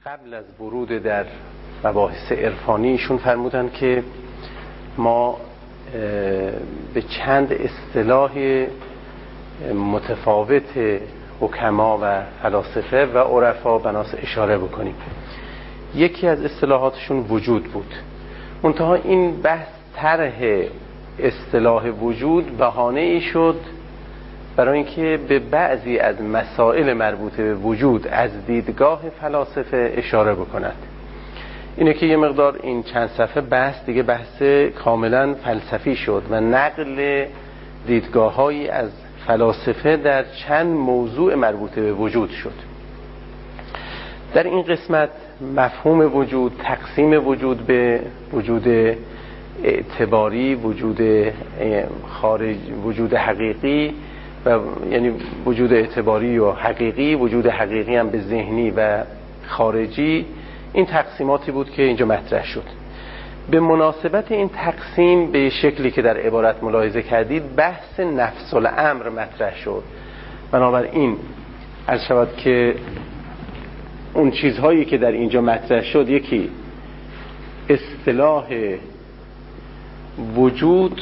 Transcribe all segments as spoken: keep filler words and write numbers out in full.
قبل از ورود در مباحث عرفانی ایشون فرمودن که ما به چند اصطلاح متفاوت حکما و فلاسفه و عرفا بناس اشاره بکنیم. یکی از اصطلاحاتشون وجود بود. منتها این بحث طرح اصطلاح وجود بهانه ای شد برای اینکه به بعضی از مسائل مربوطه به وجود از دیدگاه فلاسفه اشاره بکند. اینه که یه مقدار این چند صفحه بحث دیگه بحث کاملا فلسفی شد و نقل دیدگاه‌هایی از فلاسفه در چند موضوع مربوطه به وجود شد. در این قسمت مفهوم وجود، تقسیم وجود به وجود اعتباری، وجود خارج، وجود حقیقی و یعنی وجود اعتباری و حقیقی، وجود حقیقی هم به ذهنی و خارجی، این تقسیماتی بود که اینجا مطرح شد. به مناسبت این تقسیم به شکلی که در عبارت ملاحظه کردید بحث نفس الامر مطرح شد. بنابراین عرض شود که اون چیزهایی که در اینجا مطرح شد، یکی اصطلاح وجود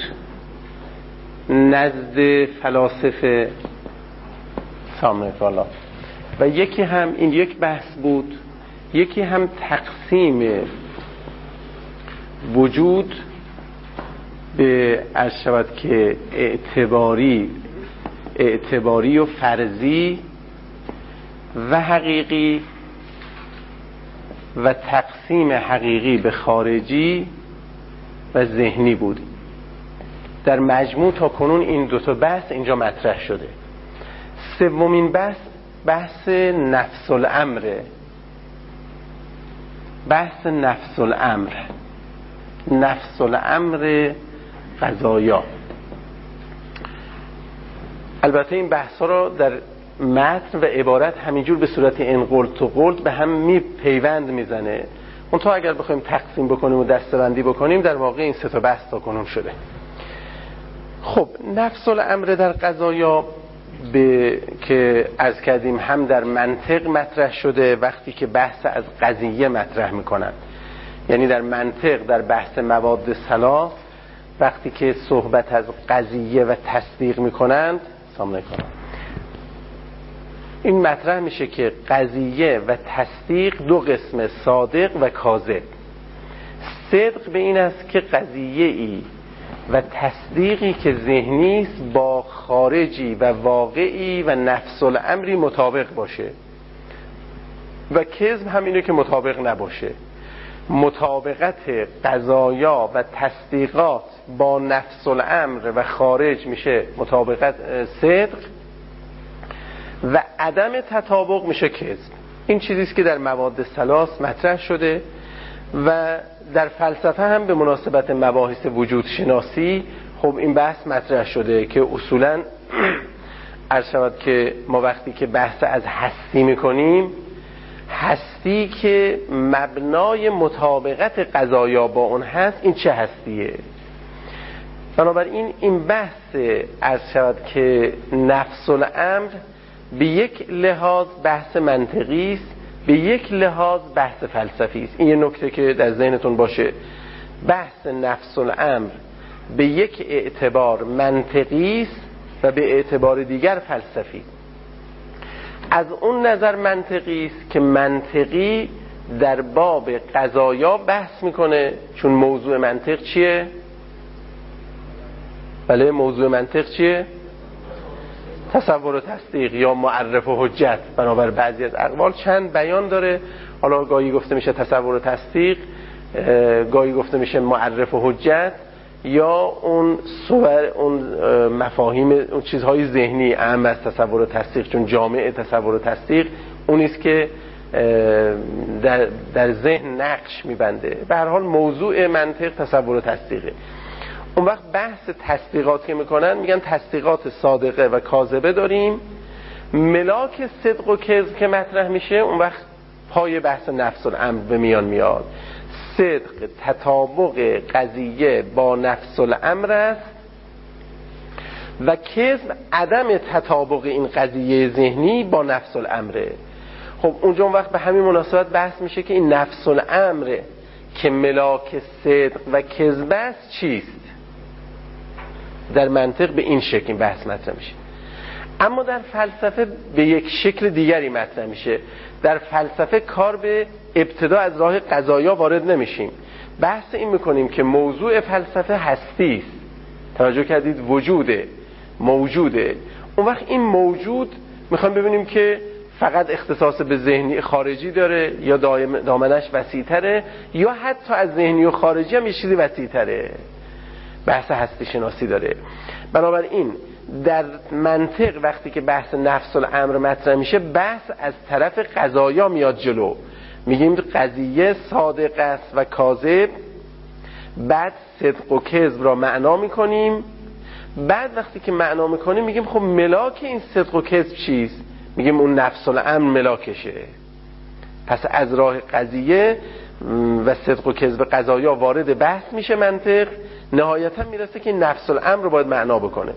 نزد فلاسفه سامنه الله و یکی هم این یک بحث بود، یکی هم تقسیم وجود به عرض شود که اعتباری اعتباری و فرضی و حقیقی و تقسیم حقیقی به خارجی و ذهنی بود. در مجموع تا کنون این دو تا بحث اینجا مطرح شده. سومین بحث بحث نفس الامر، بحث نفس الامر نفس الامر قضایا. البته این بحث ها را در متن و عبارت همینجور به صورت انقلت و قلت به هم می پیوند میزنه. اون تا اگر بخوایم تقسیم بکنیم و دسته‌بندی بکنیم در واقع این سه تا بحث تا کنون شده. خب نفس الامر در قضایا به که عرض کردیم هم در منطق مطرح شده وقتی که بحث از قضیه مطرح میکنند، یعنی در منطق در بحث مواد ثلاث وقتی که صحبت از قضیه و تصدیق میکنند سامنے کنم این مطرح میشه که قضیه و تصدیق دو قسم، صادق و کاذب. صدق به این است که قضیه ای و تصدیقی که ذهنی است با خارجی و واقعی و نفس الامری مطابق باشه و کذب هم اینه که مطابق نباشه. مطابقت قضایا و تصدیقات با نفس الامر و خارج میشه مطابقت صدق و عدم تطابق میشه کذب. این چیزیست که در مواد ثلاث مطرح شده و در فلسفه هم به مناسبت مباحث وجود شناسی خب این بحث مطرح شده که اصولاً عرض شود که ما وقتی که بحث از هستی میکنیم، هستی که مبنای مطابقت قضایا با اون هست این چه هستیه؟ بنابراین این بحث عرض شود که نفس الامر به یک لحاظ بحث منطقی است، به یک لحاظ بحث فلسفی است. این یه نکته که در ذهنتون باشه. بحث نفس الامر به یک اعتبار منطقی است و به اعتبار دیگر فلسفی. از اون نظر منطقی است که منطقی در باب قضایا بحث میکنه، چون موضوع منطق چیه؟ بله موضوع منطق چیه؟ تصور و تصدیق یا معرف و حجت. بنابر بعضی از اقوال چند بیان داره، حالا گاهی گفته میشه تصور و تصدیق، گاهی گفته میشه معرف و حجت، یا اون صور اون مفاهیم اون چیزهای ذهنی اهم از تصور و تصدیق، چون جامع تصور و تصدیق اونیست که در, در ذهن نقش میبنده. به هر حال موضوع منطق تصور و تصدیقه. اون وقت بحث تصدیقات که میکنن میگن تصدیقات صادقه و کاذبه داریم. ملاک صدق و کذب که مطرح میشه اون وقت پای بحث نفس الامر به میان میاد. صدق تطابق قضیه با نفس الامر است و کذب عدم تطابق این قضیه ذهنی با نفس الامره. خب اونجا اون وقت به همین مناسبت بحث میشه که این نفس الامر که ملاک صدق و کذب است چیست. در منطق به این شکل بحث مطرح میشه، اما در فلسفه به یک شکل دیگری مطرح میشه. در فلسفه کار به ابتدا از راه قضایا وارد نمیشیم، بحث این میکنیم که موضوع فلسفه هستی است. توجه کردید؟ وجوده، موجوده. اون وقت این موجود میخوایم ببینیم که فقط اختصاص به ذهنی خارجی داره یا دامنش وسیع‌تره، یا حتی از ذهنی و خارجی هم یه چیزی وسیع‌تره. بحث هستی شناسی داره. بنابراین در منطق وقتی که بحث نفس الامر مطرح میشه، بحث از طرف قضایا میاد جلو. میگیم قضیه صادق است و کاذب، بعد صدق و کذب را معنا میکنیم، بعد وقتی که معنا میکنیم میگیم خب ملاک این صدق و کذب چیست؟ میگیم اون نفس الامر ملاکشه. پس از راه قضیه و صدق و کذب قضایا وارد بحث میشه منطق، نهایتا میرسه که نفس الامر رو باید معنا بکنه.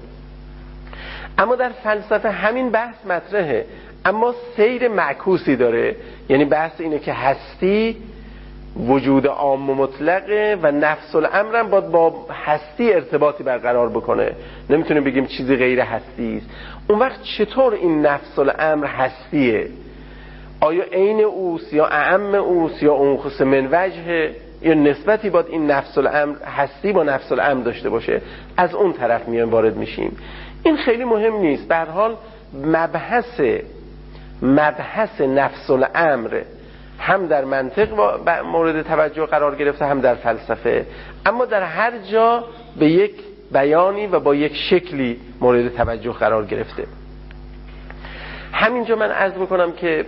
اما در فلسفه همین بحث مطرحه، اما سیر معکوسی داره. یعنی بحث اینه که هستی وجود عام و مطلقه و نفس الامر هم باید با هستی ارتباطی برقرار بکنه. نمیتونیم بگیم چیزی غیر هستی است. اون وقت چطور این نفس الامر هستیه؟ آیا عین اوست یا اعم اوست یا انخص من وجهه، یا نسبتی باید این نفس الامر هستی با نفس الامر داشته باشه؟ از اون طرف میایم وارد میشیم. این خیلی مهم نیست. به هر حال مبحث مبحث نفس الامر هم در منطق مورد توجه قرار گرفته، هم در فلسفه، اما در هر جا به یک بیانی و با یک شکلی مورد توجه قرار گرفته. همینجا من عرض میکنم که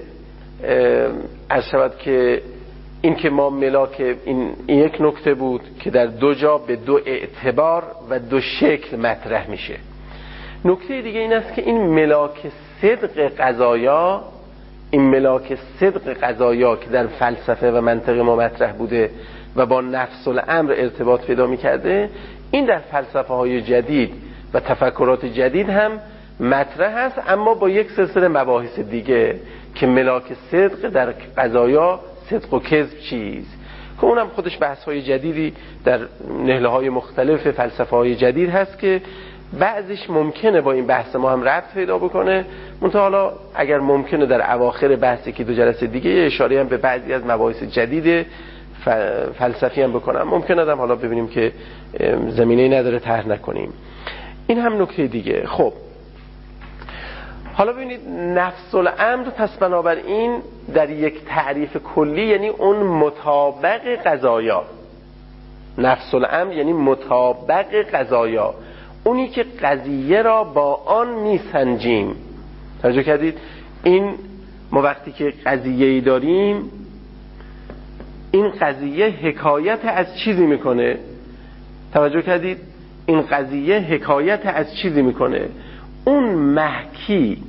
عرض شود که این که ما ملاک این, این یک نکته بود که در دو جا به دو اعتبار و دو شکل مطرح میشه. نکته دیگه این است که این ملاک صدق قضایا، این ملاک صدق قضایا که در فلسفه و منطق ما مطرح بوده و با نفس الامر ارتباط پیدا میکرده، این در فلسفه های جدید و تفکرات جدید هم مطرح است، اما با یک سلسله مباحث دیگه که ملاک صدق در قضایا صدق و کذب چیست، که اونم خودش بحث های جدیدی در نهله های مختلف فلسفه های جدید هست که بعضیش ممکنه با این بحث ما هم ربط پیدا بکنه. منتها حالا اگر ممکنه در اواخر بحثی که دو جلسه دیگه اشاره هم به بعضی از مباحث جدید فلسفی هم بکنم، ممکنه هم حالا ببینیم که زمینه نداره طرح نکنیم. این هم نکته دیگه. خب حالا ببینید نفس الامر، پس بنابراین در یک تعریف کلی یعنی اون مطابق قضایا. نفس الامر یعنی مطابق قضایا، اونی که قضیه را با آن میسنجیم. توجه کردید؟ این ما وقتی که قضیه‌ای داریم، این قضیه حکایت از چیزی میکنه. توجه کردید؟ این قضیه حکایت از چیزی میکنه. اون محکی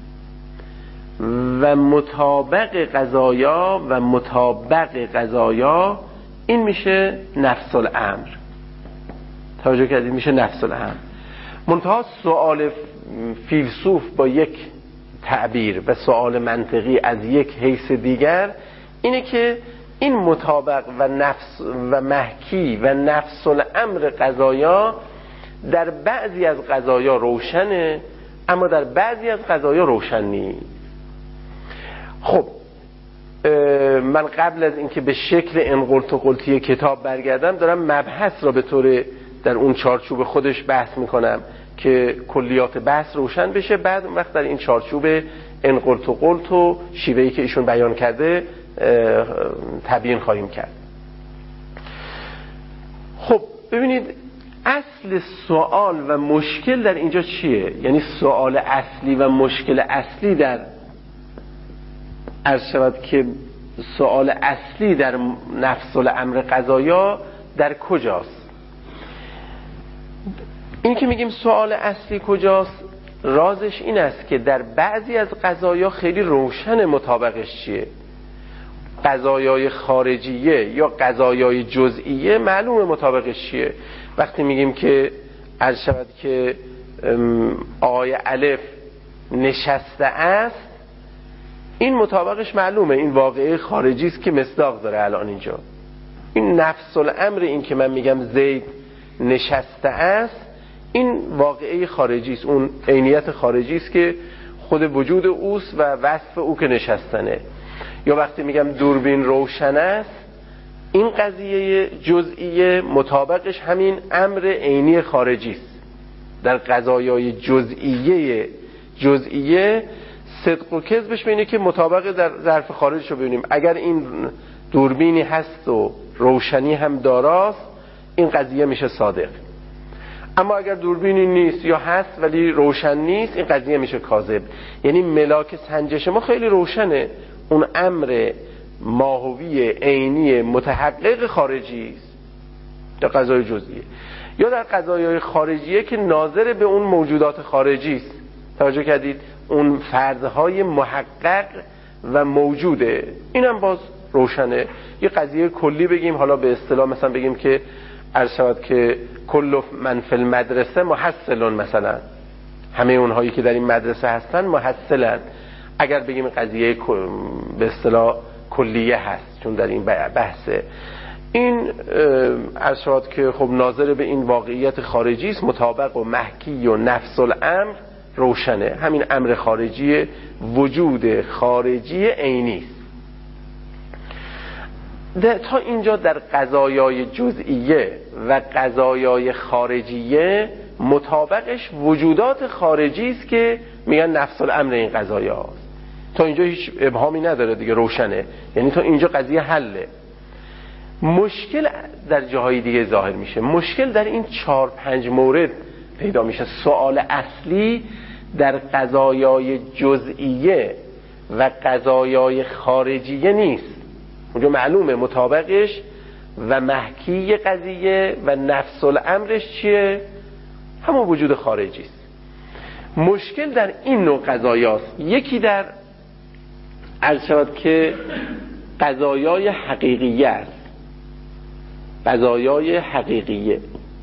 و مطابق قضایا و مطابق قضایا این میشه نفس الامر. توجه کردید؟ میشه نفس الامر. منتها سوال فیلسوف با یک تعبیر و سوال منطقی از یک حیث دیگر اینه که این مطابق و نفس و محکی و نفس الامر قضایا در بعضی از قضایا روشنه، اما در بعضی از قضایا روشن نیست. خب من قبل از اینکه به شکل انقلت و قلتی کتاب برگردم، دارم مبحث را به طور در اون چارچوب خودش بحث میکنم که کلیات بحث روشن بشه. بعد اون وقت در این چارچوب انقلت و قلت و شیوهی که ایشون بیان کرده تبیین خواهیم کرد. خب ببینید اصل سوال و مشکل در اینجا چیه؟ یعنی سوال اصلی و مشکل اصلی در عرض شود که سوال اصلی در نفس الامر قضایا در کجاست؟ این که میگیم سوال اصلی کجاست، رازش این است که در بعضی از قضایا خیلی روشن مطابقش چیه. قضایای خارجیه یا قضایای جزئیه معلومه مطابقش چیه. وقتی میگیم که عرض شود که آیه الف نشسته است، این مطابقش معلومه، این واقعه خارجی است که مصداق داره الان اینجا. این نفس الامر، این که من میگم زید نشسته است، این واقعه خارجی است، اون عینیت خارجی است که خود وجود اوست و وصف او که نشستنه. یا وقتی میگم دوربین روشن است، این قضیه جزئیه مطابقش همین امر عینی خارجی است. در قضایای جزئیه جزئیه صدق و کذبش بینه که مطابق در ظرف خارجش رو ببینیم. اگر این دوربینی هست و روشنی هم داراست، این قضیه میشه صادق. اما اگر دوربینی نیست یا هست ولی روشن نیست، این قضیه میشه کاذب. یعنی ملاک سنجش ما خیلی روشنه، اون امر ماهوی عینی متحقق خارجی است در قضای جزئیه. یا در قضایای خارجیه که ناظر به اون موجودات خارجی است. توجه کردید؟ اون فرضهای محقق و موجوده، اینم باز روشنه. یه قضیه کلی بگیم، حالا به اصطلاح مثلا بگیم که عرض شود که کل من فی المدرسه محصلون، مثلا همه اونهایی که در این مدرسه هستن محصلن. اگر بگیم قضیه به اصطلاح کلیه هست، چون در این بحثه، این عرض شود که خب ناظر به این واقعیت خارجی است، مطابق و محکی و نفس الامر روشنه. همین امر خارجی، وجود خارجی عینی است. تا اینجا در قضایای جزئیه و قضایای خارجیه مطابقش وجودات خارجی است که میگن نفس الامر این قضایاست. تا اینجا هیچ ابهامی نداره دیگه، روشنه. یعنی تا اینجا قضیه حله. مشکل در جاهای دیگه ظاهر میشه. مشکل در این چهار پنج مورد پیدا میشه. سوال اصلی در قضایای جزئیه و قضایای خارجیه نیست. اونجا معلومه مطابقش و محکی قضیه و نفس الامرش چیه؟ همون وجود خارجی است. مشکل در این نوع قضایاست. یکی در عرض شود که قضایای حقیقیه است. قضایای حقیقیه،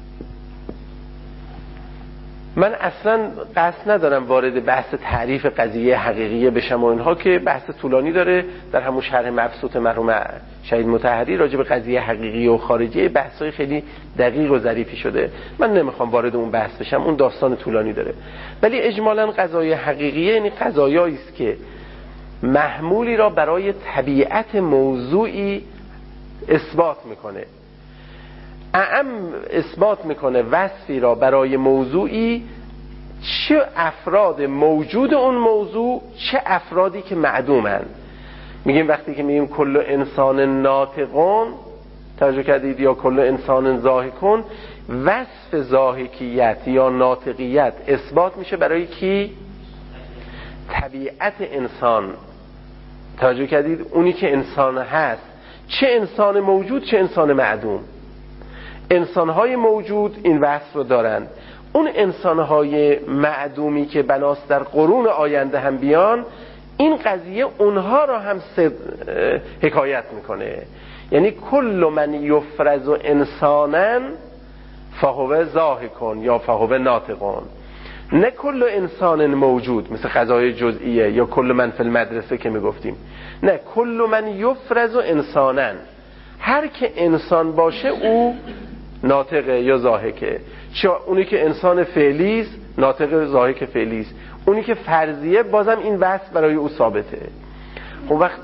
من اصلا قصد ندارم وارد بحث تعریف قضیه حقیقیه بشم و اینها که بحث طولانی داره. در همون شرح مبسوط مرحوم شهید مطهری راجع به قضیه حقیقی و خارجی بحثای خیلی دقیق و ظریفی شده. من نمیخوام وارد اون بحث بشم، اون داستان طولانی داره. ولی اجمالاً قضایه حقیقیه یعنی قضایایی است که محمولی را برای طبیعت موضوعی اثبات میکنه، اعم اثبات میکنه وصفی را برای موضوعی، چه افراد موجود اون موضوع، چه افرادی که معدومن. میگیم وقتی که میگیم کل انسان ناطقون، توجه کردید، یا کل انسان ضاحکون، وصف ضاحکیت یا ناطقیت اثبات میشه برای کی؟ طبیعت انسان. توجه کردید؟ اونی که انسان هست، چه انسان موجود چه انسان معدوم. انسانهای موجود این وصف رو دارن، اون انسانهای معدومی که بناست در قرون آینده هم بیان، این قضیه اونها را هم حکایت میکنه. یعنی کل من یفرز انسانا فهو ضاحکون یا فهو ناطقون، نه کل انسان موجود مثل قضای جزئیه یا کل من فی المدرسه که میگفتیم، نه کل من یفرز انسانا، هر که انسان باشه او ناطقه یا ضاحکه. چه اونی که انسان فعلی است ناطق ضاحک فعلی است، اونی که فرضیه بازم این وصف برای او ثابته. خب وقت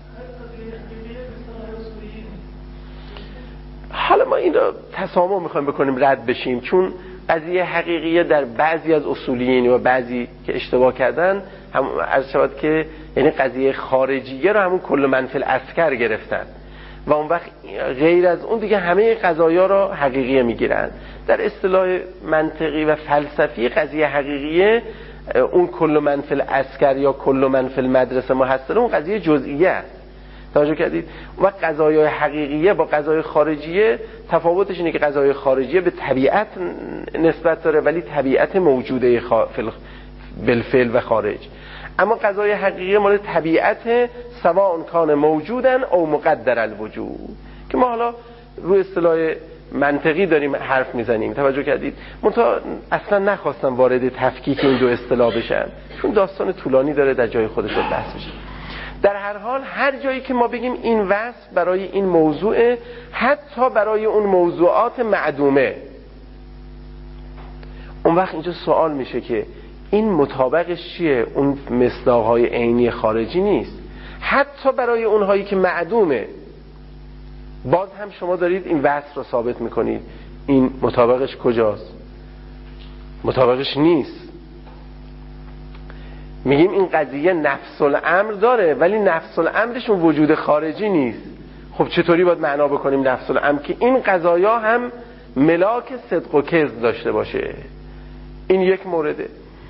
حالا ما این را تسامح میخوایم بکنیم رد بشیم، چون قضیه حقیقیه در بعضی از اصولیین و بعضی که اشتباه کردن هم از شود که یعنی قضیه خارجیه رو همون کل من فی العسکر گرفتن و اون وقت غیر از اون دیگه همه قضایا را حقیقیه میگیرن. در اصطلاح منطقی و فلسفی قضیه حقیقیه اون کل من فی العسکر یا کل من فی المدرسه محصله اون قضیه جزئیه است. توجه کردید؟ و قضایای حقیقیه با قضای خارجیه تفاوتش اینه که قضای خارجیه به طبیعت نسبت داره ولی طبیعت موجوده بالفعل و خارج، اما قضای حقیقیه مال طبیعت سواء کان موجودن او مقدر الوجود، که ما حالا روی اصطلاح منطقی داریم حرف میزنیم. توجه کردید؟ منتها اصلا نخواستم وارد تفکیک این دو اصطلاح بشم چون داستان طولانی داره، در جای خودش رو بحث بشه. در هر حال هر جایی که ما بگیم این وصف برای این موضوع، حتی برای اون موضوعات معدومه، اون وقت اینجا سوال میشه که این مطابقش چیه؟ اون مصداقهای عینی خارجی نیست. حتی برای اونهایی که معدومه باز هم شما دارید این وصف رو ثابت میکنید. این مطابقش کجاست؟ مطابقش نیست. میگیم این قضیه نفس الامر داره ولی نفس الامرش اون وجود خارجی نیست. خب چطوری باید معنا بکنیم نفس الامر که این قضایا هم ملاک صدق و کذب داشته باشه؟ این یک مورده.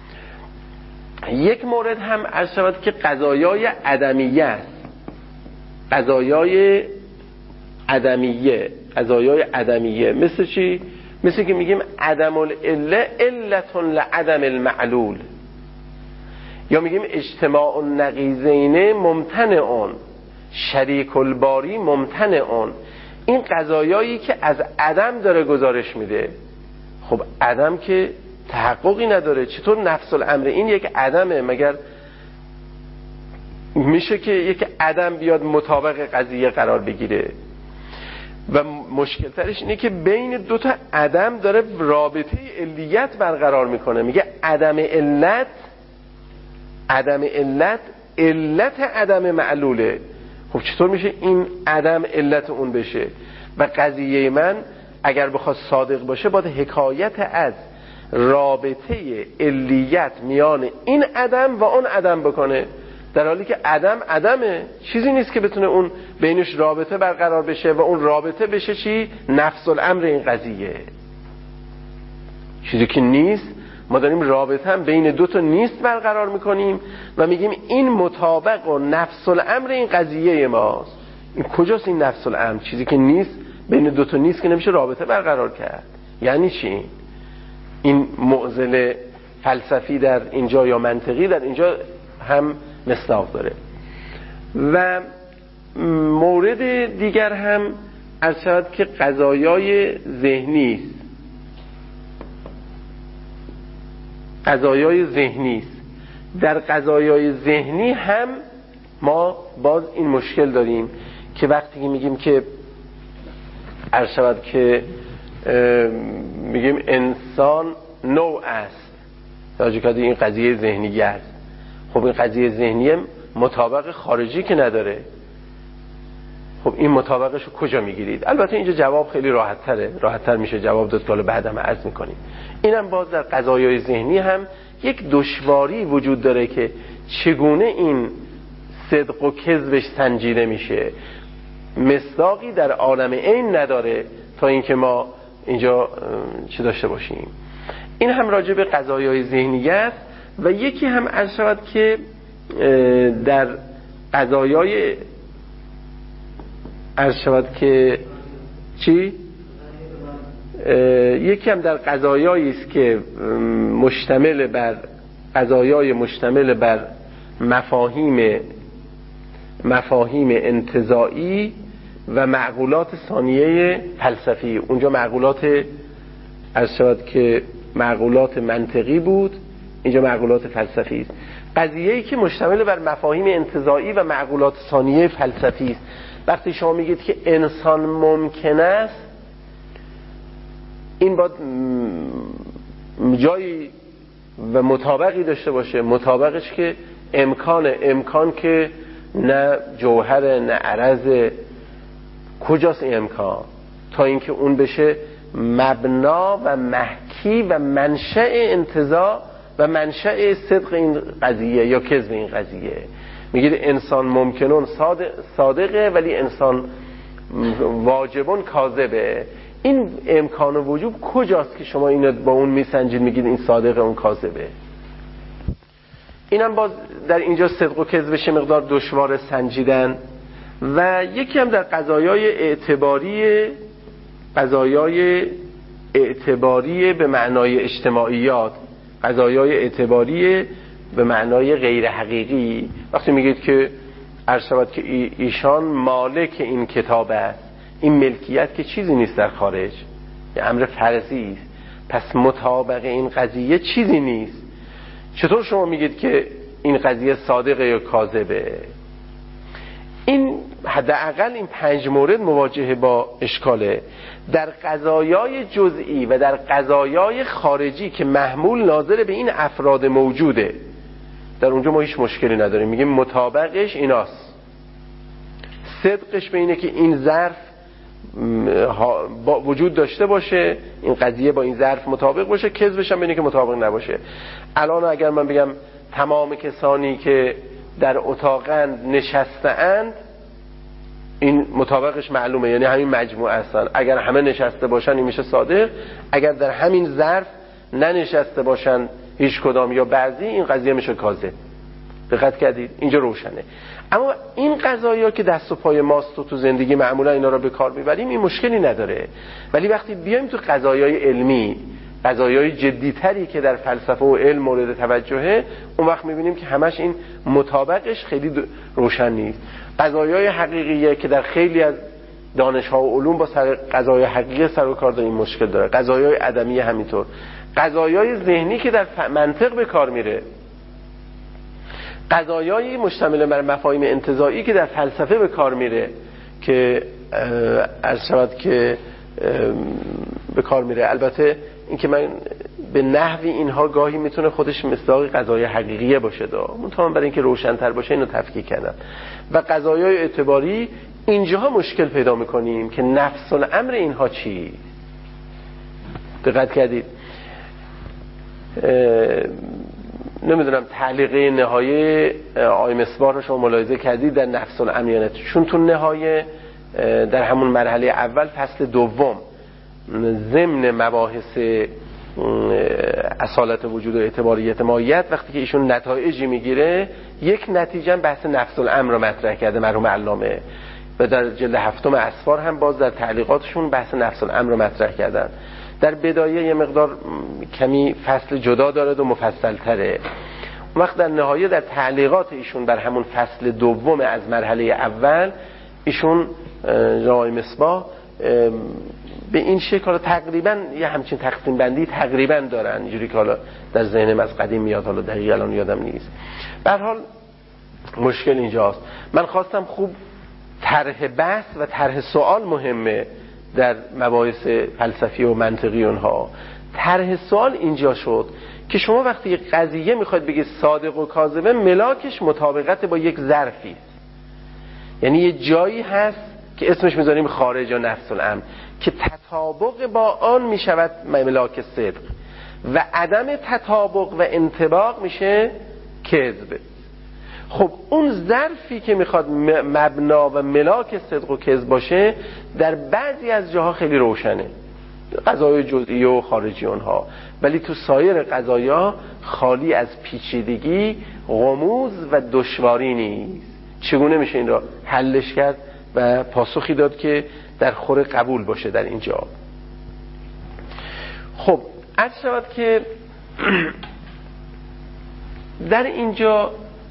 یک مورد هم عرض شود که قضایای عدمیه است. قضایای عدمیه قضایای عدمیه مثل چی؟ مثل که میگیم عدم العله علت لعدم المعلول، یا میگیم اجتماع النقیضین ممتنع شریک الباری ممتنع. این قضایایی که از عدم داره گزارش میده. خب عدم که تحققی نداره، چطور نفس الامر این یک عدمه؟ مگر میشه که یک عدم بیاد مطابق قضیه قرار بگیره؟ و مشکل ترش اینه که بین دو تا عدم داره رابطه علیت برقرار میکنه. میگه عدم علت عدم علت علت عدم معلوله. خب چطور میشه این عدم علت اون بشه؟ و قضیه من اگر بخواد صادق باشه باید حکایت از رابطه علیت میان این عدم و اون عدم بکنه، در حالی که عدم عدمه، چیزی نیست که بتونه اون بینش رابطه برقرار بشه و اون رابطه بشه چی؟ نفس الامر این قضیه. چیزی که نیست. ما داریم رابطه هم بین دو تا نیست برقرار میکنیم و میگیم این مطابق و نفس الامر این قضیه ماست. این کجاست این نفس الامر؟ چیزی که نیست، بین دو تا نیست که نمیشه رابطه برقرار کرد. یعنی چی؟ این معضل فلسفی در اینجا یا منطقی در اینجا هم مصداق داره. و مورد دیگر هم عرض شود که قضایای ذهنی است. قضایای ذهنی است. در قضایای ذهنی هم ما باز این مشکل داریم که وقتی که میگیم که عرض شود که میگیم انسان نوع است، توجه کردید این قضیه ذهنی است. خب این قضیه ذهنی مطابق خارجی که نداره. خب این مطابقش رو کجا میگیرید؟ البته اینجا جواب خیلی راحت تره، راحت تر میشه جواب داد که حالا بعدم عرض میکنیم. اینم باز در قضایای ذهنی هم یک دشواری وجود داره که چگونه این صدق و کذبش سنجیده میشه. مصداقی در عالم عین نداره تا اینکه ما اینجا چی داشته باشیم. این هم راجع به قضایای ذهنی است. و یکی هم عرض شود که در قضایای عرض شود که چی؟ یکی هم در قضایایی است که مشتمل بر قضایای مشتمل بر مفاهیم مفاهیم انتزاعی و معقولات ثانیه فلسفی. اونجا معقولات عرض شود که معقولات منطقی بود، اینجا معقولات فلسفی است. قضیه‌ای که مشتمل بر مفاهیم انتزاعی و معقولات ثانیه فلسفی است. وقتی شما میگید که انسان ممکن است، این باید جایی و مطابقی داشته باشه. مطابقش که امکان امکان که نه جوهر نه عرض. کجاست این امکان؟ تا اینکه اون بشه مبنا و محکی و منشأ انتزاع و منشأ صدق این قضیه یا کذب این قضیه. میگید انسان ممکنون صادق صادقه ولی انسان واجبون کاذبه. این امکان و وجوب کجاست که شما اینو با اون میسنجید میگید این صادقه اون کاذبه؟ اینم باز در اینجا صدق و کذبش مقدار دشوار سنجیدن. و یکی هم در قضایای اعتباری قضایای اعتباری به معنای اجتماعیات، قضایای اعتباری به معنای غیر حقیقی. وقتی میگید که عرض شود که ایشان مالک این کتاب است، این ملکیت که چیزی نیست در خارج، یه امر فرضی است. پس مطابق این قضیه چیزی نیست. چطور شما میگید که این قضیه صادقه یا کاذبه؟ این حداقل این پنج مورد مواجهه با اشکاله. در قضایای جزئی و در قضایای خارجی که محمول ناظر به این افراد موجوده، در اونجا ما هیچ مشکلی نداریم، میگیم مطابقش ایناست. صدقش به اینه که این ظرف با وجود داشته باشه، این قضیه با این ظرف مطابق باشه، کذبش هم به اینه که مطابق نباشه. الان اگر من بگم تمام کسانی که در اتاقند نشسته‌اند، این مطابقش معلومه، یعنی همین مجموعه هستن. اگر همه نشسته باشن این میشه صادق، اگر در همین ظرف ننشسته باشن هیچ کدام یا بعضی، این قضیه میشه کاذب. دقت کردید؟ اینجا روشنه. اما این قضایا که دست و پای ماست و تو زندگی معمولا اینا رو به کار میبریم، این مشکلی نداره. ولی وقتی بیایم تو قضایای علمی، قضایای جدیتری که در فلسفه و علم مورد توجهه، اون وقت میبینیم که همش این مطابقش خیلی روشن نیست. قضایای حقیقیه که در خیلی از دانش‌ها و علوم با سر قضایای حقیقی سر و کار داره، این مشکل داره. قضایای عدمی همینطور. قضایای ذهنی که در منطق به کار میره، قضایای مشتمل بر مفاهیم انتزاعی که در فلسفه به کار میره، که عرض شود که به کار میره. البته اینکه من به نحوی اینها گاهی میتونه خودش مصداق قضای حقیقیه باشه، دا منتها برای اینکه روشن‌تر باشه اینو تفکیک کردم. و قضایای اعتباری، اینجاها مشکل پیدا میکنیم که نفس الامر اینها چی؟ دقت کردید؟ نمیدونم تعلیقه نهایه آقای مصباح رو شما ملاحظه کردید در نفس الامر، چون تو نهایه در همون مرحله اول فصل دوم ضمن مباحث اصالت وجود و اعتباریت ماهیت، وقتی که ایشون نتایجی میگیره، یک نتیجه بحث نفس الامر رو مطرح کرده مرحوم علامه، و در جلد هفتم اسفار هم باز در تعلیقاتشون بحث نفس الامر رو مطرح کردن. در بدایه یه مقدار کمی فصل جدا داره و مفصل تره. وقت در نهایه در تعلیقات ایشون بر همون فصل دوم از مرحله اول، ایشون آقای مصباح به این شکل تقریبا یه همچین تقسیم بندی تقریبا دارن، اینجوری که حالا در ذهنم از قدیم میاد، حالا دقیق الان یادم نیست. به هر حال مشکل اینجاست. من خواستم خوب طرح بحث و طرح سوال مهمه در مباحث فلسفی و منطقی اونها. طرح سوال اینجا شد که شما وقتی یک قضیه میخواید بگید صادق و کاذبه، ملاکش مطابقت با یک ظرفی، یعنی یه جایی هست که اسمش میذاریم خارج یا نفس الامر، که تطابق با آن میشود ملاک صدق و عدم تطابق و انطباق میشه کذب. خب اون ظرفی که میخواد مبنا و ملاک صدق و کذب باشه، در بعضی از جاها خیلی روشنه، قضایای جزئی و خارجی اونها، ولی تو سایر قضایا خالی از پیچیدگی، غموض و دشواری نیست. چگونه میشه این را حلش کرد و پاسخی داد که در خور قبول باشه در اینجا؟ خب عرض شود که در اینجا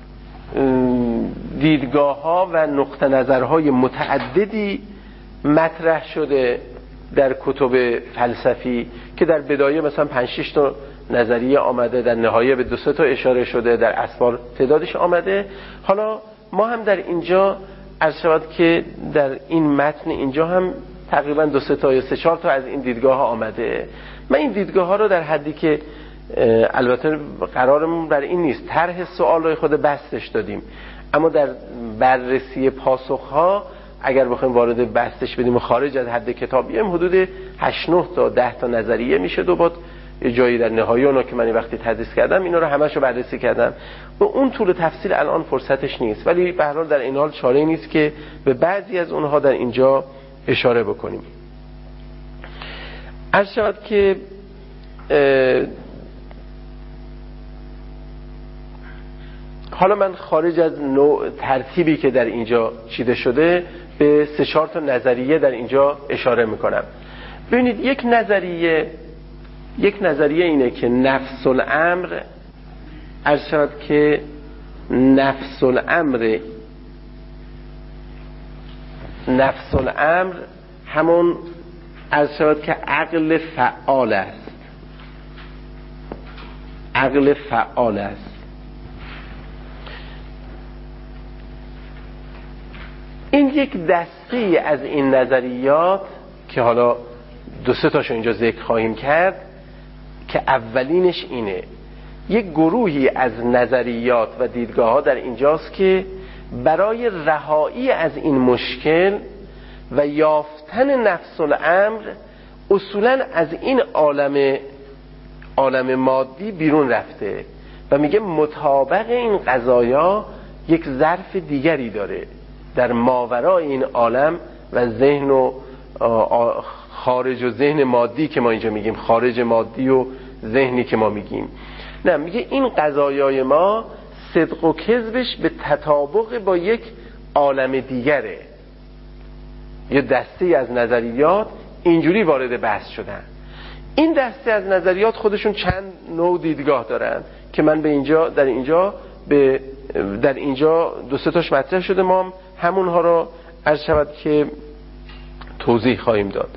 دیدگاه ها و نقطه نظرهای متعددی مطرح شده در کتب فلسفی، که در بدایه مثلا پنج شش تا نظریه آمده، در نهایه به دو سه تا اشاره شده، در اسفار تعدادش آمده. حالا ما هم در اینجا عرض شود که در این متن اینجا هم تقریبا دو سه تا یا سه چهار تا از این دیدگاه ها آمده. من این دیدگاه ها رو در حدی که البته قرارمون بر این نیست، طرح سوالای خود بستش دادیم، اما در بررسی پاسخ ها اگر بخوایم وارد بستش بدیم و خارج از حد کتاب بیایم، حدود هشت نه تا ده تا نظریه میشه. دو بار یه جایی در نهایه اونا که من وقتی تدریس کردم اینا رو همشو بررسی کردم و اون طول تفصیل الان فرصتش نیست، ولی به هر حال در این حال چاره نیست که به بعضی از اونها در اینجا اشاره بکنیم. عرض شود که حالا من خارج از نوع ترتیبی که در اینجا چیده شده به سه چهار تا نظریه در اینجا اشاره میکنم. ببینید، یک نظریه یک نظریه اینه که نفس الامر، عرض شود که نفس الامر نفس الامر همون عرض شود که عقل فعال است. عقل فعال است این یک دستی از این نظریات که حالا دو سه تاشو اینجا ذکر خواهیم کرد که اولینش اینه، یک گروهی از نظریات و دیدگاه ها در اینجاست که برای رهایی از این مشکل و یافتن نفس الامر اصولا از این عالم عالم مادی بیرون رفته و میگه مطابق این قضایا یک ظرف دیگری داره در ماورای این عالم و ذهن و خارج و ذهن مادی که ما اینجا میگیم، خارج مادی و ذهنی که ما میگیم. نه، میگه این قضایای ما صدق و کذبش به تطابق با یک عالم دیگره. یه دسته از نظریات اینجوری وارد بحث شدن. این دسته از نظریات خودشون چند نوع دیدگاه دارن که من به اینجا در اینجا به در اینجا دو سه تاش مطرح شده، ما هم همونها رو عرض شود که توضیح خواهیم داد.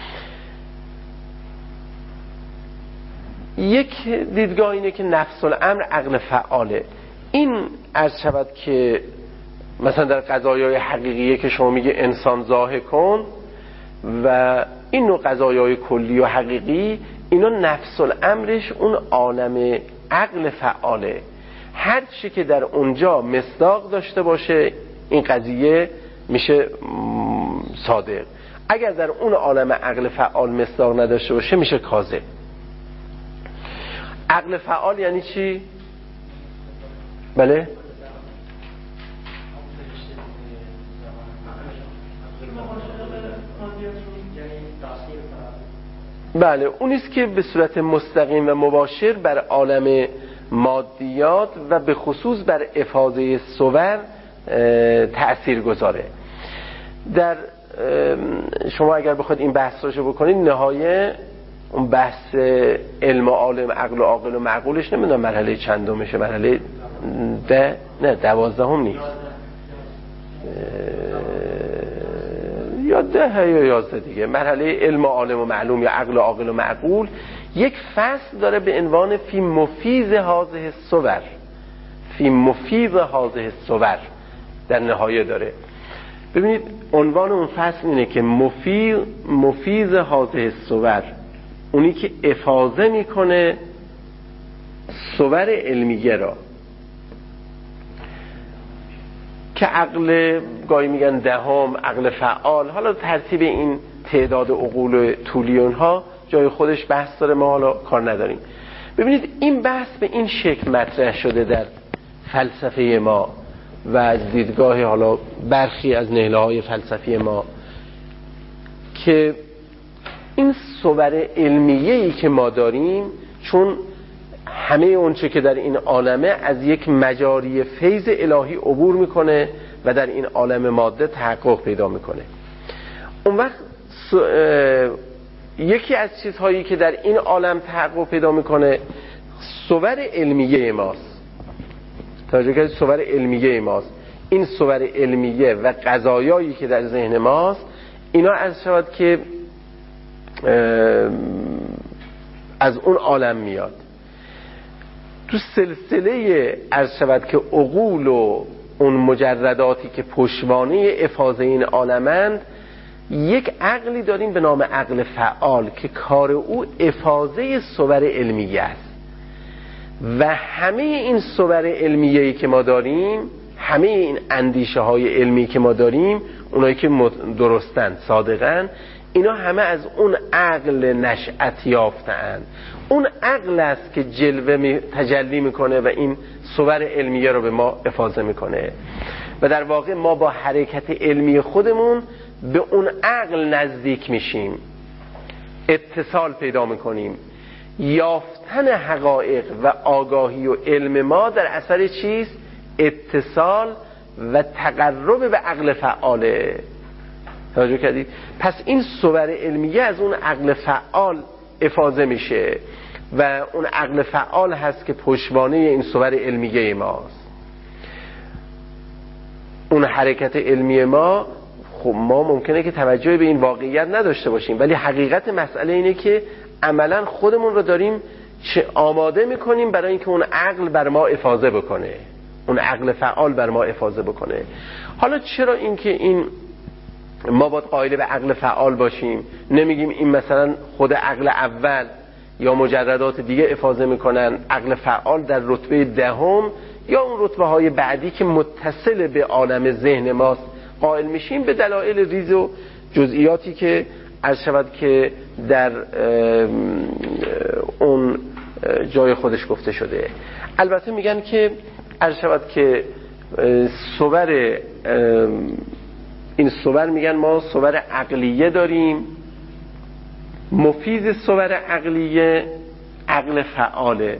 یک دیدگاه اینه که نفس الامر عقل فعاله. این عرض شود که مثلا در قضایای حقیقیه که شما میگه انسان ضاحک کن و این نوع قضایای کلی و حقیقی، اینا نفس الامرش اون عالم عقل فعاله. هر چی که در اونجا مصداق داشته باشه این قضیه میشه صادق، اگر در اون عالم عقل فعال مصداق نداشته باشه میشه کاذب. عقل فعال یعنی چی؟ بله؟ بله، اونیست که به صورت مستقیم و مباشر بر عالم مادیات و به خصوص بر افاضه صور تأثیر گذاره. در شما اگر بخواید این بحث رو بکنید، نهایه اون بحث علم و عالم، عقل و عاقل و معقولش نمیدونم مرحله چندمشه، مرحله ده نه دوازدهم نیست، یا ده یا یازده دیگه، مرحله علم و عالم و معلوم یا عقل و عاقل و معقول، یک فصل داره به عنوان فی مفیض هذه الصور، فی مفیض هذه الصور در نهایه داره. ببینید عنوان اون فصل اینه که مفیض مفیض هذه الصور، اونی که افاضه میکنه صور علمیه را، که عقل گاهی میگن دهم، عقل فعال، حالا ترتیب این تعداد عقول طولی اونها جای خودش بحث داره، ما حالا کار نداریم. ببینید این بحث به این شکل مطرح شده در فلسفه ما و از دیدگاه حالا برخی از نهله‌های فلسفی ما، که این صور علمیه‌ای که ما داریم، چون همه اونچه که در این عالمه از یک مجاری فیض الهی عبور میکنه و در این عالم ماده تحقق پیدا میکنه، اون وقت یکی از چیزهایی که در این عالم تحقق پیدا میکنه صور علمیه ماست. توجه کنید، صور علمیه ماست. این صور علمیه و قضایایی که در ذهن ماست، اینا از شود که از اون عالم میاد. تو سلسله عرض شود که عقول و اون مجرداتی که پشتوانه افاضه این عالمند، یک عقلی داریم به نام عقل فعال که کار او افاضه صور علمیه است و همه این صور علمیه‌ای که ما داریم، همه این اندیشه های علمی که ما داریم، اونایی که درستن، صادقن، اینا همه از اون عقل نشأت یافتند. اون عقل است که جلوه می تجلی میکنه و این صور علمیه رو به ما افاضه میکنه و در واقع ما با حرکت علمی خودمون به اون عقل نزدیک میشیم، اتصال پیدا میکنیم. یافتن حقایق و آگاهی و علم ما در اثر چیست؟ اتصال و تقرب به عقل فعاله. توجه کردید؟ پس این صور علمیه از اون عقل فعال افاضه میشه و اون عقل فعال هست که پشتوانه این صور علمیه ماست. اون حرکت علمی ما، خب ما ممکنه که توجه به این واقعیت نداشته باشیم، ولی حقیقت مسئله اینه که عملا خودمون رو داریم چه آماده میکنیم برای اینکه اون عقل بر ما افاضه بکنه. اون عقل فعال بر ما افاضه بکنه. حالا چرا اینکه این ما باید قائل به عقل فعال باشیم، نمیگیم این مثلا خود عقل اول یا مجردات دیگه افاضه میکنن، عقل فعال در رتبه دهم یا اون رتبه های بعدی که متصل به عالم ذهن ماست قائل میشیم، به دلایل ریز و جزئیاتی که عرض شود که در اون جای خودش گفته شده. البته میگن که عرض شود که صور این صور میگن ما صور عقلیه داریم، مفیز صور عقلیه عقل فعاله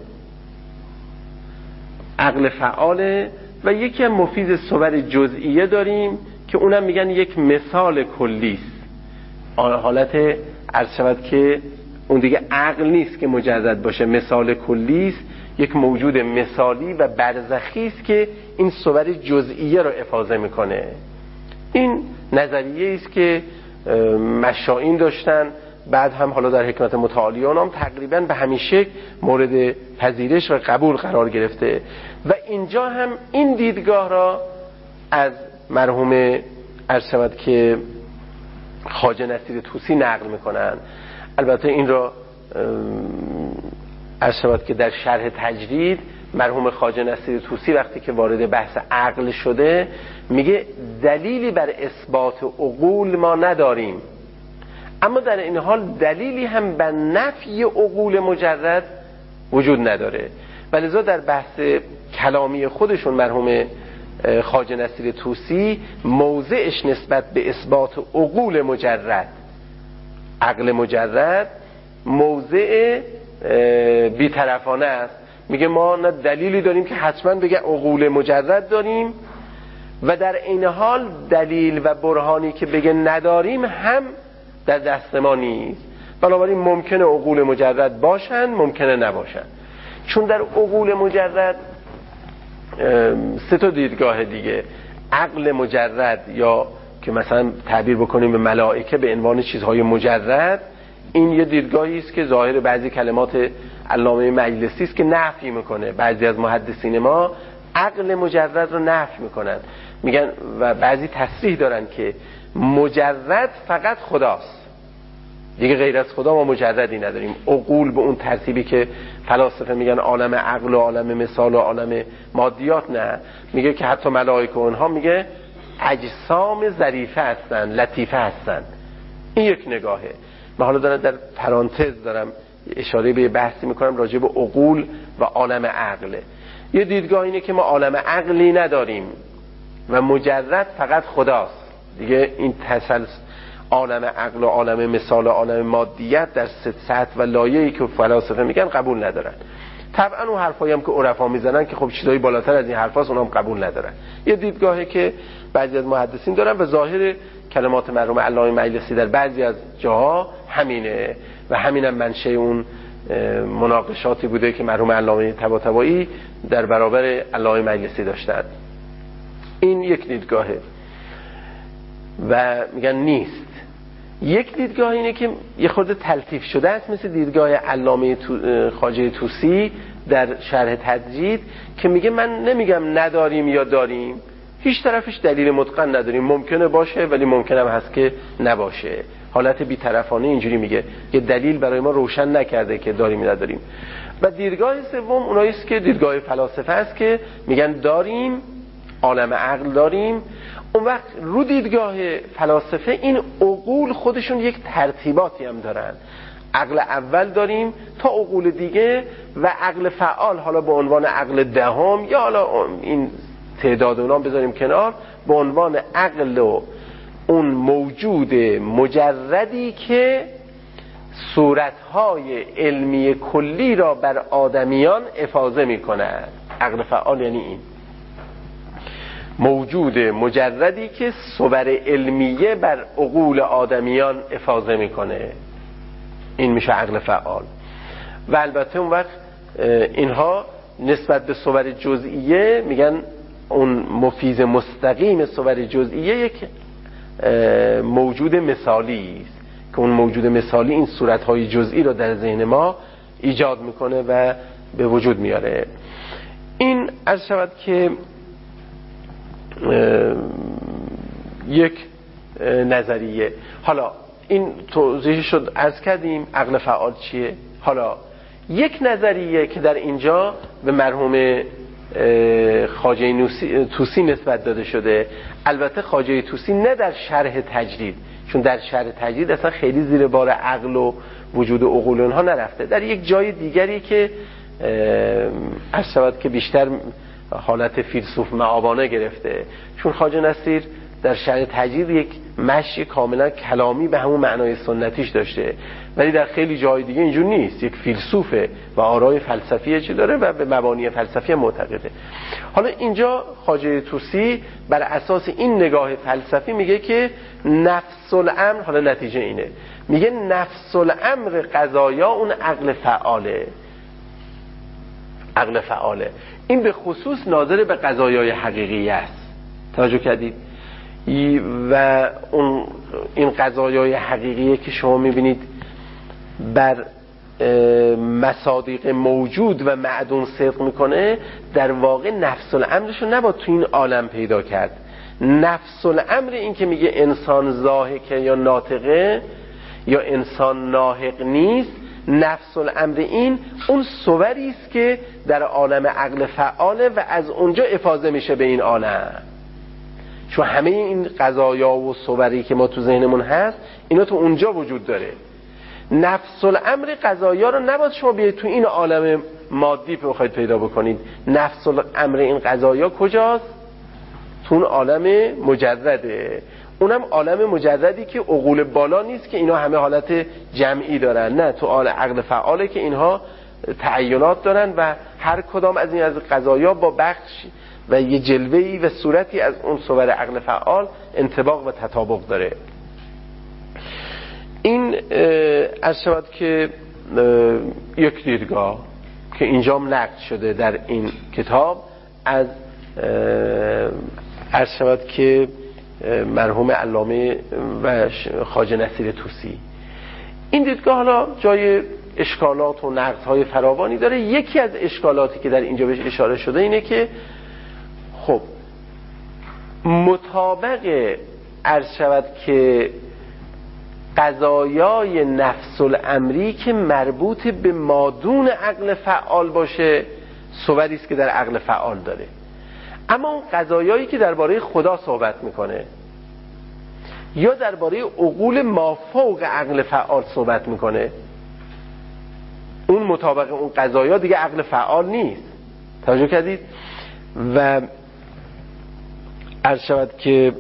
عقل فعاله و یکی هم مفیز صور جزئیه داریم که اونم میگن یک مثال کلیست. حالت عرض شود که اون دیگه عقل نیست که مجرد باشه، مثال کلیست، یک موجود مثالی و برزخی است که این صور جزئیه رو افاضه میکنه. این نظریه است که مشائین داشتن، بعد هم حالا در حکمت متعالیان هم تقریبا به همین شکل مورد پذیرش و قبول قرار گرفته و اینجا هم این دیدگاه را از مرحوم عرض شود که خواجه نصیر طوسی نقل میکنن. البته این را عرض شود که در شرح تجرید مرحوم خواجه نصیر طوسی وقتی که وارد بحث عقل شده میگه دلیلی بر اثبات عقول ما نداریم، اما در این حال دلیلی هم بر نفی عقول مجرد وجود نداره. ولذا در بحث کلامی خودشون مرحوم خواجه نصیر طوسی موضعش نسبت به اثبات عقول مجرد، عقل مجرد، موضع بی‌طرفانه است. میگه ما نه دلیلی داریم که حتما بگه عقول مجرد داریم و در این حال دلیل و برهانی که بگه نداریم هم در دست ما نیست. بنابراین ممکنه عقول مجرد باشن، ممکنه نباشن. چون در عقول مجرد سه تا دیدگاه دیگه، عقل مجرد یا که مثلا تعبیر بکنیم به ملائکه به عنوان چیزهای مجرد، این یه دیدگاهی است که ظاهر بعضی کلمات علامه مجلسی است که نفی میکنه. بعضی از محدثین ما عقل مجرد رو نفی میکنن، میگن و بعضی تصریح دارن که مجرد فقط خداست، دیگه غیر از خدا ما مجردی نداریم. عقول به اون ترتیبی که فلاسفه میگن عالم عقل و عالم مثال و عالم مادیات، نه، میگه که حتی ملائکه اونها میگه اجسام ظریفه هستن، لطیفه هستن. این یک نگاهه. من حالا دارم در پرانتز دارم اشاره به بحثی میکنم راجع به عقول و عالم عقل. یه دیدگاه اینه که ما عالم عقلی نداریم و مجرد فقط خداست. دیگه این تسلسل عالم عقل و عالم مثال و عالم مادیت در سطح و لایه‌ای که فلاسفه میگن قبول ندارن. طبعا اون حرفایی هم که عرفا میزنن که خب چیزایی بالاتر از این حرفاست، اونها هم قبول ندارن. یه دیدگاهی که بعضی از محدثین دارن و ظاهر کلمات مرحوم علامه مجلسی در بعضی از جاها همینه و همینم منشأ اون مناقشاتی بوده که مرحوم علامه طباطبایی در برابر علامه مجلسی داشتند. این یک دیدگاهه و میگن نیست. یک دیدگاه اینه که یه خورده تلطیف شده است، مثل دیدگاه علامه خواجه طوسی در شرح تجرید که میگه من نمیگم نداریم یا داریم، هیچ طرفش دلیل متقن نداریم، ممکنه باشه ولی ممکنه هم هست که نباشه. حالت بی‌طرفانه اینجوری میگه، یه دلیل برای ما روشن نکرده که داریم یا نداریم. و دیدگاه سوم اونایی است که دیدگاه فلاسفه است که میگن داریم، عالم عقل داریم. اون وقت رو دیدگاه فلاسفه این عقول خودشون یک ترتیباتی هم دارن. عقل اول داریم تا عقول دیگه و عقل فعال، حالا به عنوان عقل دهم یا حالا این تعداد اونا بذاریم کنار، به عنوان عقل و اون موجود مجردی که صورتهای علمی کلی را بر آدمیان افاضه می کند. عقل فعال یعنی این موجود مجردی که صور علمیه بر عقول آدمیان افاضه میکنه، این میشه عقل فعال. و البته اون وقت اینها نسبت به صور جزئیه میگن اون مفیز مستقیم صور جزئیه یک موجود مثالی است که اون موجود مثالی این صورتهای جزئی رو در ذهن ما ایجاد میکنه و به وجود میاره. این عرض شود که یک نظریه. حالا این توضیح شد، عرض کردیم عقل فعال چیه. حالا یک نظریه که در اینجا به مرحوم خواجه طوسی نسبت داده شده، البته خواجه طوسی نه در شرح تجرید، چون در شرح تجرید اصلا خیلی زیر بار عقل و وجود عقول اونها نرفته، در یک جای دیگری که عرض شود که بیشتر حالت فیلسوف معابانه گرفته، چون خواجه نصیر در شرح تجرید یک مشی کاملا کلامی به همون معنای سنتیش داشته، ولی در خیلی جای دیگه اینجور نیست، یک فیلسوفه و آرای فلسفی چی داره و به مبانی فلسفی معتقده. حالا اینجا خواجه طوسی بر اساس این نگاه فلسفی میگه که نفس الامر، حالا نتیجه اینه، میگه نفس الامر قضایا اون عقل فعاله، عقل فعاله. این به خصوص ناظر به قضایای حقیقی است، توجه کردید؟ و اون این قضایای حقیقیه که شما میبینید بر مصادیق موجود و معدوم صدق میکنه، در واقع نفس الامرشو نباید تو این عالم پیدا کرد. نفس الامر این که میگه انسان ضاحکه یا ناطقه یا انسان ناحق نیست، نفس الامر این اون صوری است که در عالم عقل فعاله و از اونجا افاضه میشه به این عالم. چون همه این قضایا و صوری که ما تو ذهنمون هست اینا تو اونجا وجود داره. نفس الامر قضایا رو نباید شما بیاید تو این عالم مادی بخواید پیدا بکنید. نفس الامر این قضایا کجاست؟ تو اون عالم مجرده، اونم عالم مجردی که عقول بالا نیست که اینا همه حالت جمعی دارن، نه، تو عالم عقل فعاله که اینها تعینات دارن و هر کدام از این از قضایا با بخش و یه جلوه‌ای و صورتی از اون صور عقل فعال انطباق و تطابق داره. این از شود که یک دیدگاه که اینجام نقد شده در این کتاب از از شود که مرحوم علامه و خواجه نصیر طوسی. این دیدگاه حالا جای اشکالات و نقدهای فراوانی داره. یکی از اشکالاتی که در اینجا بهش اشاره شده اینه که خب مطابق عرض شود که قضایای نفس الامری که مربوط به مادون عقل فعال باشه صوری است که در عقل فعال داره، اما اون قضایایی که درباره خدا صحبت میکنه یا درباره عقول مافوق عقل فعال صحبت میکنه، اون مطابق اون قضایا دیگه عقل فعال نیست. توجه کردید؟ و عرض شود که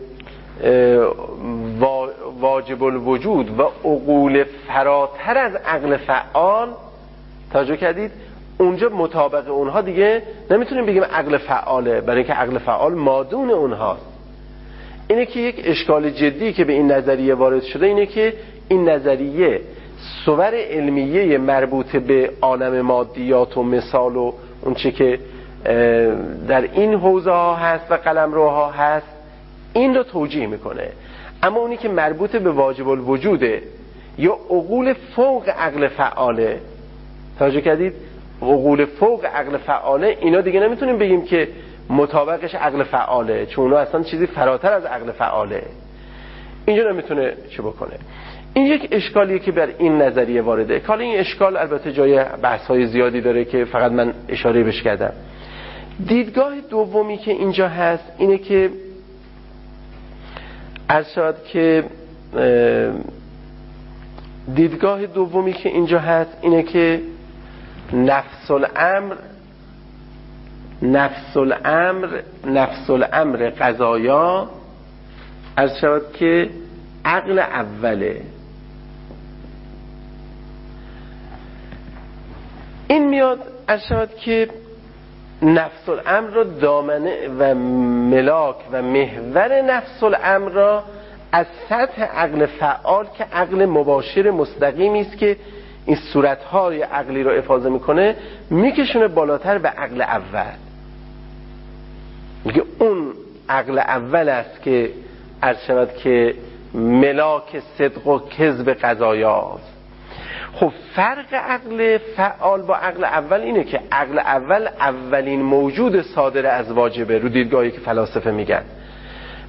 واجب الوجود و عقول فراتر از عقل فعال، توجه کردید، اونجا مطابق اونها دیگه نمیتونیم بگیم عقل فعاله، برای اینکه عقل فعال مادون اونهاست. اینه که یک اشکال جدی که به این نظریه وارد شده اینه که این نظریه صور علمیه مربوط به عالم مادیات و مثال و اون چه که در این حوزه ها هست و قلمروها هست این رو توجیه میکنه، اما اونی که مربوط به واجب الوجوده یا عقول فوق عقل فعاله، توجه کردید، عقول فوق عقل فعاله، اینا دیگه نمیتونیم بگیم که مطابقش عقل فعاله، چون اونا اصلا چیزی فراتر از عقل فعاله، اینجا نمیتونه چه بکنه. این یک اشکالیه که بر این نظریه وارده. حالا این اشکال البته جای بحث‌های زیادی داره که فقط من اشاره بهش کردم. دیدگاه دومی که اینجا هست اینه که عرض شد که دیدگاه دومی که اینجا هست اینه که نفس الامر نفس الامر نفس الامر قضایا عرض شد که عقل اوله. این میاد عرض شد که نفس الامر را دامنه و ملاک و محور نفس الامر را از سطح عقل فعال که عقل مباشر مستقیمی است که این صورت‌های عقلی را افاضه میکنه میکشونه بالاتر به عقل اول. میگه اون عقل اول است که عرض شود که ملاک صدق و کذب قضایاست. خب فرق عقل فعال با عقل اول اینه که عقل اول اولین موجود صادر از واجبه، رو دیدگاهی که فلاسفه میگن.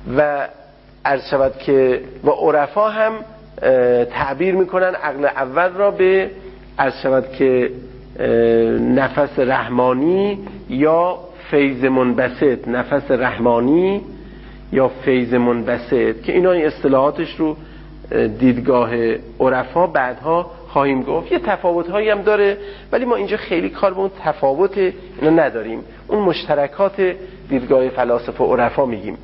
و عرض شود که و عرفا هم تعبیر میکنن عقل اول را به عرض شود که نفس رحمانی یا فیض منبسط، نفس رحمانی یا فیض منبسط، که اینا این اصطلاحاتش رو دیدگاه عرفا بعدها خواهیم گفت. یه تفاوت هایی هم داره ولی ما اینجا خیلی کار به اون تفاوت اینا نداریم، اون مشترکات دیدگاه فلاسفه و عرفا میگیم.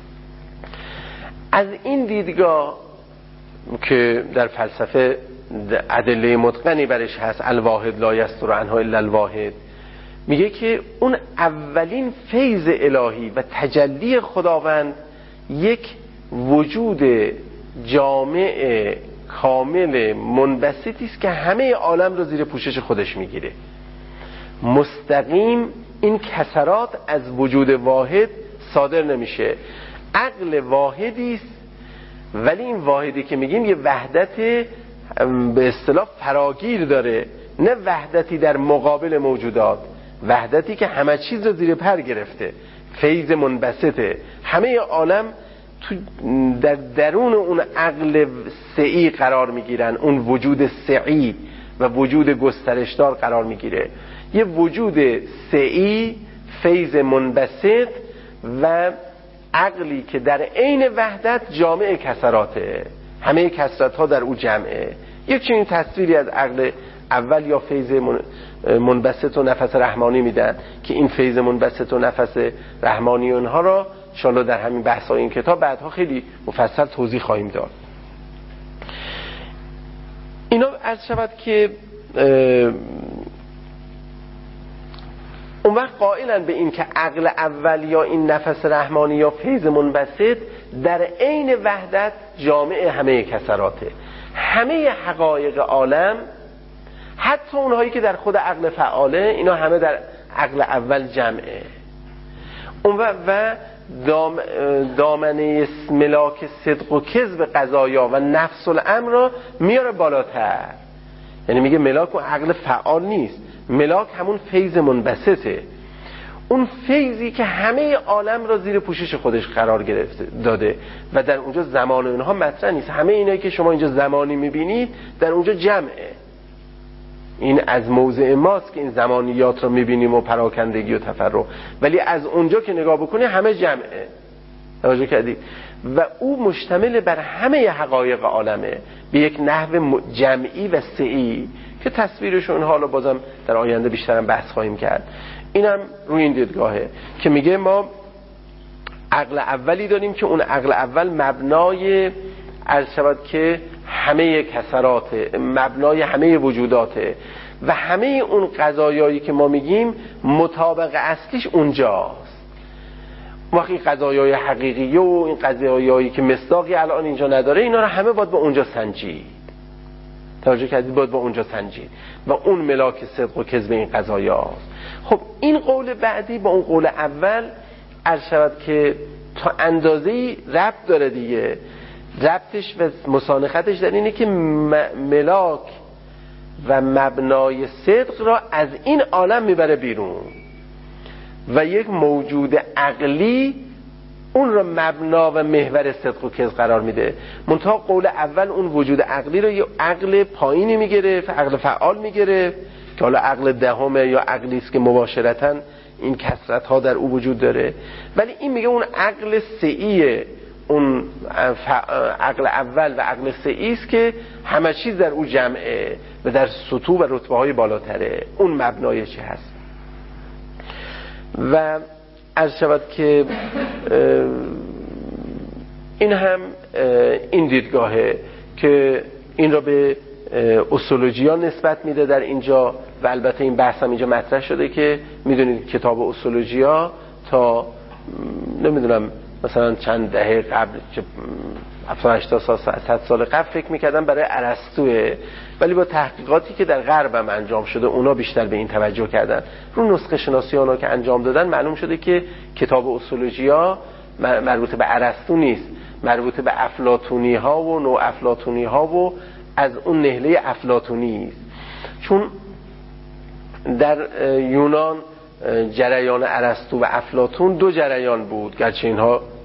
از این دیدگاه که در فلسفه ادله متقنی برش هست، الواحد لا یصدر عنه الا الواحد، میگه که اون اولین فیض الهی و تجلی خداوند یک وجود جامع کامل منبسطی است که همه عالم رو زیر پوشش خودش میگیره. مستقیم این کسرات از وجود واحد صادر نمیشه. عقل واحدی است ولی این واحدی که میگیم یه وحدت به اصطلاح فراگیر داره، نه وحدتی در مقابل موجودات، وحدتی که همه چیز رو زیر پر گرفته، فیض منبسطه. همه عالم تو در درون اون عقل سعی قرار میگیرن، اون وجود سعی و وجود گسترشدار قرار میگیره. یه وجود سعی، فیض منبسط و عقلی که در عین وحدت جامع کسراته، همه کسرت ها در او جمعه. یک چنین تصویری از عقل اول یا فیض منبسط و نفس رحمانی میدن که این فیض منبسط و نفس رحمانی اونها را انشاءالله در همین بحث این کتاب بعدها خیلی مفصل توضیح خواهیم داد. اینا عرض شود که اون وقت قائلن به این که عقل اول یا این نفس رحمانی یا فیض منبسط در عین وحدت جامع همه کسراته، همه حقایق عالم، حتی اونهایی که در خود عقل فعاله، اینا همه در عقل اول جمعه. اون و, و دام دامنه ملاک صدق و کذب قضایا و نفس الامر را میاره بالاتر. یعنی میگه ملاک و عقل فعال نیست، ملاک همون فیض منبسطه، اون فیضی که همه عالم را زیر پوشش خودش قرار گرفته داده و در اونجا زمان اونها مطرح نیست. همه اینایی که شما اینجا زمانی میبینید در اونجا جمعه. این از موضع ماست که این زمانیات رو میبینیم و پراکندگی و تفرق، ولی از اونجا که نگاه بکنی همه جمعه. توجه کردی؟ و او مشتمل بر همه حقایق عالمه به یک نحو جمعی و سعی که تصویرشون حالا بازم در آینده بیشترم بحث خواهیم کرد. اینم روی این دیدگاهه که میگه ما عقل اولی داریم که اون عقل اول مبنای عرض شود که همه کسراته، مبنای همه وجوداته و همه اون قضایایی که ما میگیم مطابق اصلیش اونجاست. وقتی قضایای حقیقی و این قضایایی که مصداقی الان اینجا نداره، اینا رو همه باید به اونجا سنجید. توجه کردید؟ باید به اونجا سنجید و اون ملاک صدق و کذب این قضایاست. خب این قول بعدی با اون قول اول عرض شود که تا اندازه‌ای ربط داره دیگه. ربطش و مسانختش در اینه که ملاک و مبنای صدق را از این عالم میبره بیرون و یک موجود عقلی اون را مبنا و محور صدق و کذب قرار میده. منتها قول اول اون وجود عقلی را یه عقل پایینی میگرفت، عقل فعال میگرفت که حالا عقل دهمه یا عقلی است که مباشرتاً این کثرت ها در او وجود داره، ولی این میگه اون عقل سعیه، اون عقل اول و عقل سعی است که همه چیز در او جمعه و در سطوح و رتبه های بالاتره. اون مبنای چی هست؟ و عرض شود که این هم این دیدگاهه که این را به اصولوژیا نسبت میده در اینجا و البته این بحث هم اینجا مطرح شده که میدونید کتاب اصولوژیا تا نمیدونم مثلا چند دهه قبل، هفتاد هشتاد سال صد سال قبل فکر میکردن برای ارسطوئه، ولی با تحقیقاتی که در غرب هم انجام شده اونا بیشتر به این توجه کردن. رو نسخه شناسی اونا که انجام دادن معلوم شده که کتاب اصولوژیا مربوط به ارسطو نیست، مربوط به افلاطونی ها و نو افلاطونی ها و از اون نهله افلاطونی است. چون در یونان جریان ارسطو و افلاطون دو جریان بود، گرچه اینها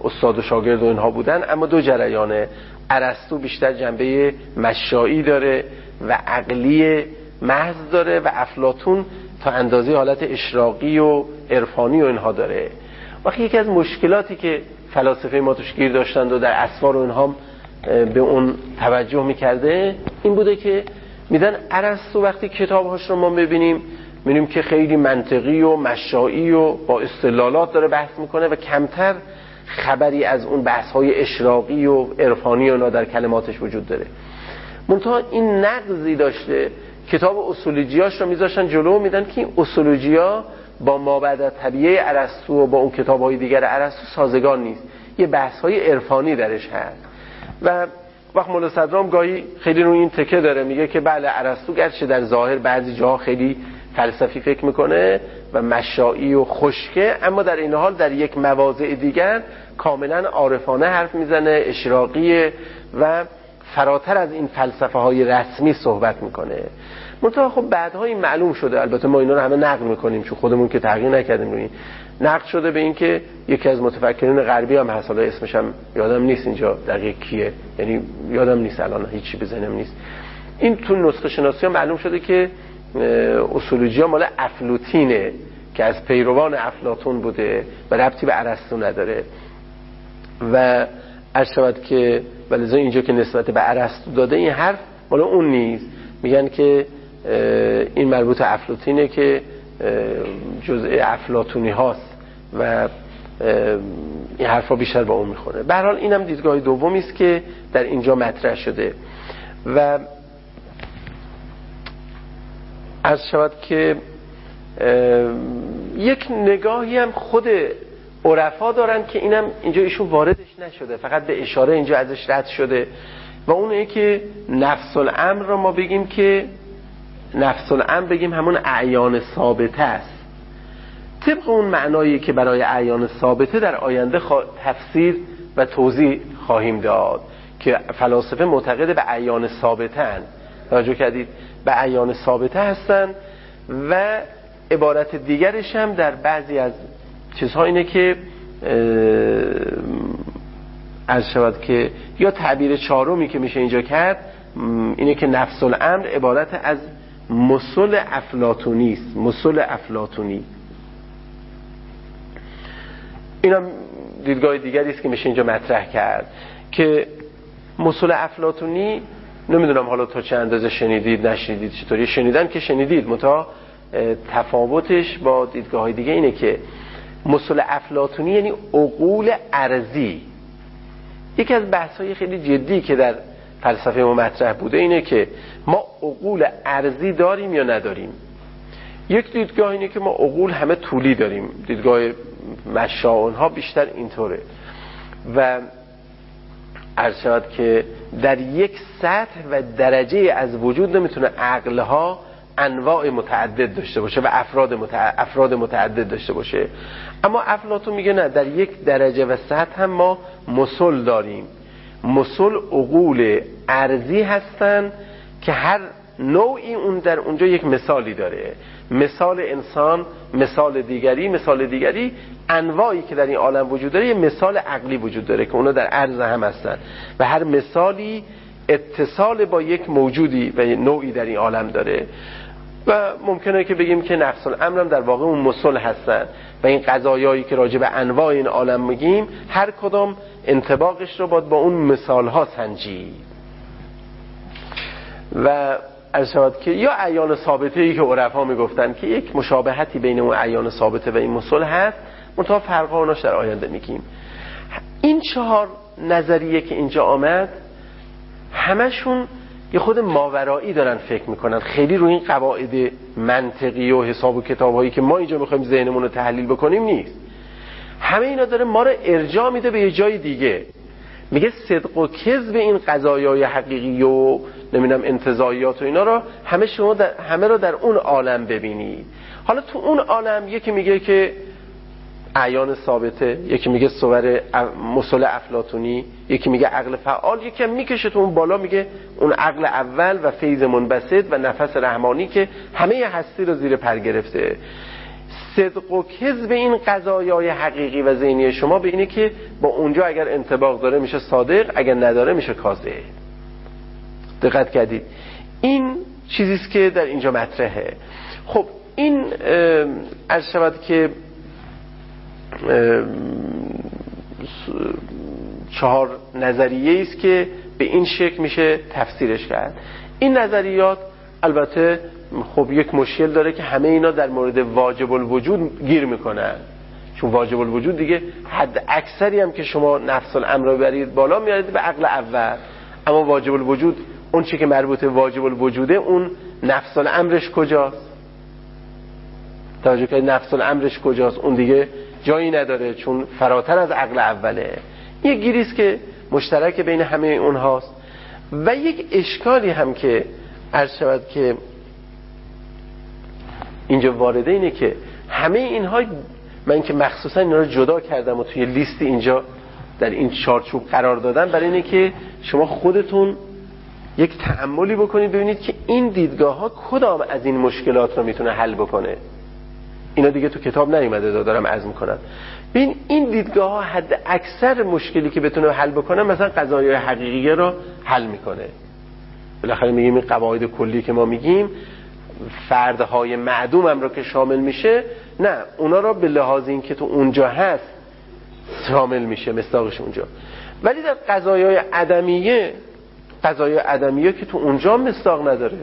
استاد و شاگرد و اینها بودن، اما دو جریانه. ارسطو بیشتر جنبه مشایی داره و عقلی محض داره و افلاطون تا اندازه حالت اشراقی و عرفانی و اینها داره. وقتی یکی از مشکلاتی که فلاسفه ما توش گیر داشتند و در اسفار و اینها به اون توجه میکرده این بوده که میدن ارسطو وقتی کتابهاش رو ما ببینیم میبینیم که خیلی منطقی و مشایی و با استدلالات داره بحث میکنه و کمتر خبری از اون بحث‌های اشراقی و عرفانی و اینا در کلماتش وجود داره. منتها این نقضی داشته، کتاب اصولوجیاش رو میذاشتن جلو، میدن که این اصولوجیا با مابعد طبیعه ارسطو و با اون کتاب‌های دیگر ارسطو سازگار نیست، یه بحث‌های عرفانی درش هست. و وقت مولا صدرام گاهی خیلی روی این تکه داره، میگه که بله ارسطو گرچه در ظاهر بعضی جاها خیلی فلسفی فکر میکنه و مشایی و خشکه، اما در این حال در یک مواضع دیگر کاملا عارفانه حرف میزنه، اشراقیه و فراتر از این فلسفه های رسمی صحبت میکنه. منتها خب بعدها این معلوم شده، البته ما اینا رو همه نقل میکنیم چون خودمون که تغییر نکردیم روی این، نقل شده به این که یکی از متفکرین غربی هم هست، حالا اسمش هم یادم نیست اینجا دقیق کیه، یعنی یادم نیست الان، هیچی به ذهنم نیست. این تو نسخه شناسی ها معلوم شده که اصولوجیا مال افلاطینه که از پیروان افلاطون بوده و ربطی به ارسطو نداره. و عرض شود که ولذا اینجا که نسبت به ارسطو داده این حرف مال اون نیست، میگن که این مربوط افلاطینه که جزء افلاطونی هاست و این حرفا بیشتر با اون میخوره. به هر حال اینم دیدگاه دومی است که در اینجا مطرح شده. و عرض شود که یک نگاهی هم خود عرفا دارن که اینم اینجا ایشون واردش نشده، فقط به اشاره اینجا ازش رد شده، و اونه که نفس الامر را ما بگیم که نفس الامر بگیم همون اعیان ثابته است، طبق اون معنایی که برای اعیان ثابته در آینده خوا... تفسیر و توضیح خواهیم داد که فلاسفه معتقد به اعیان ثابته هستند. توجه کردید؟ به اعیان ثابته هستند. و عبارت دیگرش هم در بعضی از چیزها اینه که عرض شود که یا تعبیر چهارمی که میشه اینجا کرد اینه که نفس الامر عبارت از مسل افلاطونی است، مسل افلاطونی. اینم دیدگاه دیگری است که میشه اینجا مطرح کرد که مسل افلاطونی، نمیدونم حالا تا چه اندازه شنیدید نشنیدید، چطوری شنیدن که شنیدید، متا تفاوتش با دیدگاه های دیگه اینه که مسل افلاطونی یعنی عقول ارضی. یکی از بحث های خیلی جدی که در فلسفه ما مطرح بوده اینه که ما عقول ارضی داریم یا نداریم. یک دیدگاه اینه که ما عقول همه طولی داریم، دیدگاه مشاعون ها بیشتر اینطوره، و عرض شود که در یک سطح و درجه از وجود نمیتونه عقلها انواع متعدد داشته باشه و افراد متع... افراد متعدد داشته باشه. اما افلاطون میگه نه، در یک درجه و سطح هم ما مسل داریم. مسل عقول ارضی هستن که هر نوعی اون در اونجا یک مثالی داره، مثال انسان، مثال دیگری، مثال دیگری، انواعی که در این عالم وجود داره یه مثال عقلی وجود داره که اونا در عرض هم هستن و هر مثالی اتصال با یک موجودی و نوعی در این عالم داره. و ممکنه که بگیم که نفس الامر هم در واقع اون مسل هستن و این قضایایی که راجع به انواع این عالم میگیم هر کدام انطباقش رو باید با اون مثال ها سنجید. و عرض شود که یا اعیان ثابته ای که عرفا میگفتن که یک مشابهتی بین اون اعیان ثابته و این مسل هست، منتها فرقا اوناش در آینده میگیم. این چهار نظریه که اینجا آمد همشون یه خود ماورایی دارن فکر میکنن، خیلی روی این قواعد منطقی و حساب و کتاب هایی که ما اینجا میخوایم ذهنمون رو تحلیل بکنیم نیست. همه اینا داره ما رو ارجاع میده به یه جای دیگه، میگه صدق و کذب این قضایای حقیقی و نمیدونم انتزاعیات و اینا رو همه شما در همه رو در اون عالم ببینید. حالا تو اون عالم یکی میگه که اعیان ثابته، یکی میگه صور مسل افلاطونی، یکی میگه عقل فعال، یکی هم میکشه تو اون بالا میگه اون عقل اول و فیض منبسط و نفس رحمانی که همه هستی رو زیر پر گرفته. صدق و کذب این قضایای حقیقی و ذهنی شما به اینه که با اونجا اگر انطباق داره میشه صادق، اگر نداره میشه کاذب. دقت کردید؟ این چیزیست که در اینجا مطرحه. خب این عرض شود که چهار نظریه است که به این شکل میشه تفسیرش کرد. این نظریات البته خب یک مشکل داره که همه اینا در مورد واجب الوجود گیر میکنن، چون واجب الوجود دیگه حد اکثری هم که شما نفس الامر رو برید بالا میارید به عقل اول، اما واجب الوجود اون چی که مربوط به واجب الوجوده اون نفس الامرش کجاست؟ توجه کنید نفس الامرش کجاست؟ اون دیگه جایی نداره چون فراتر از عقل اوله. یه گیریست که مشترک بین همه اونهاست. و یک اشکالی هم که عرض شود که اینجا وارده اینه که همه اینها، من که مخصوصا اینا رو جدا کردم و توی لیست اینجا در این چارچوب قرار دادم برای اینه که شما خودتون یک تأملی بکنید ببینید که این دیدگاه ها کدام از این مشکلات رو میتونه حل بکنه. اینا دیگه تو کتاب نیومده، دارم عرض میکنم. ببین این دیدگاه ها حد اکثر مشکلی که بتونه حل بکنه مثلا قضایای حقیقیه رو حل میکنه. بالاخره میگیم این قواعد کلی که ما میگیم فردهای معدوم هم رو که شامل میشه، نه اونا رو به لحاظ این که تو اونجا هست شامل میشه مصداقش اونجا. ولی در قضایای عدمیه، قضایای عدمیه که تو اونجا مصداق نداره.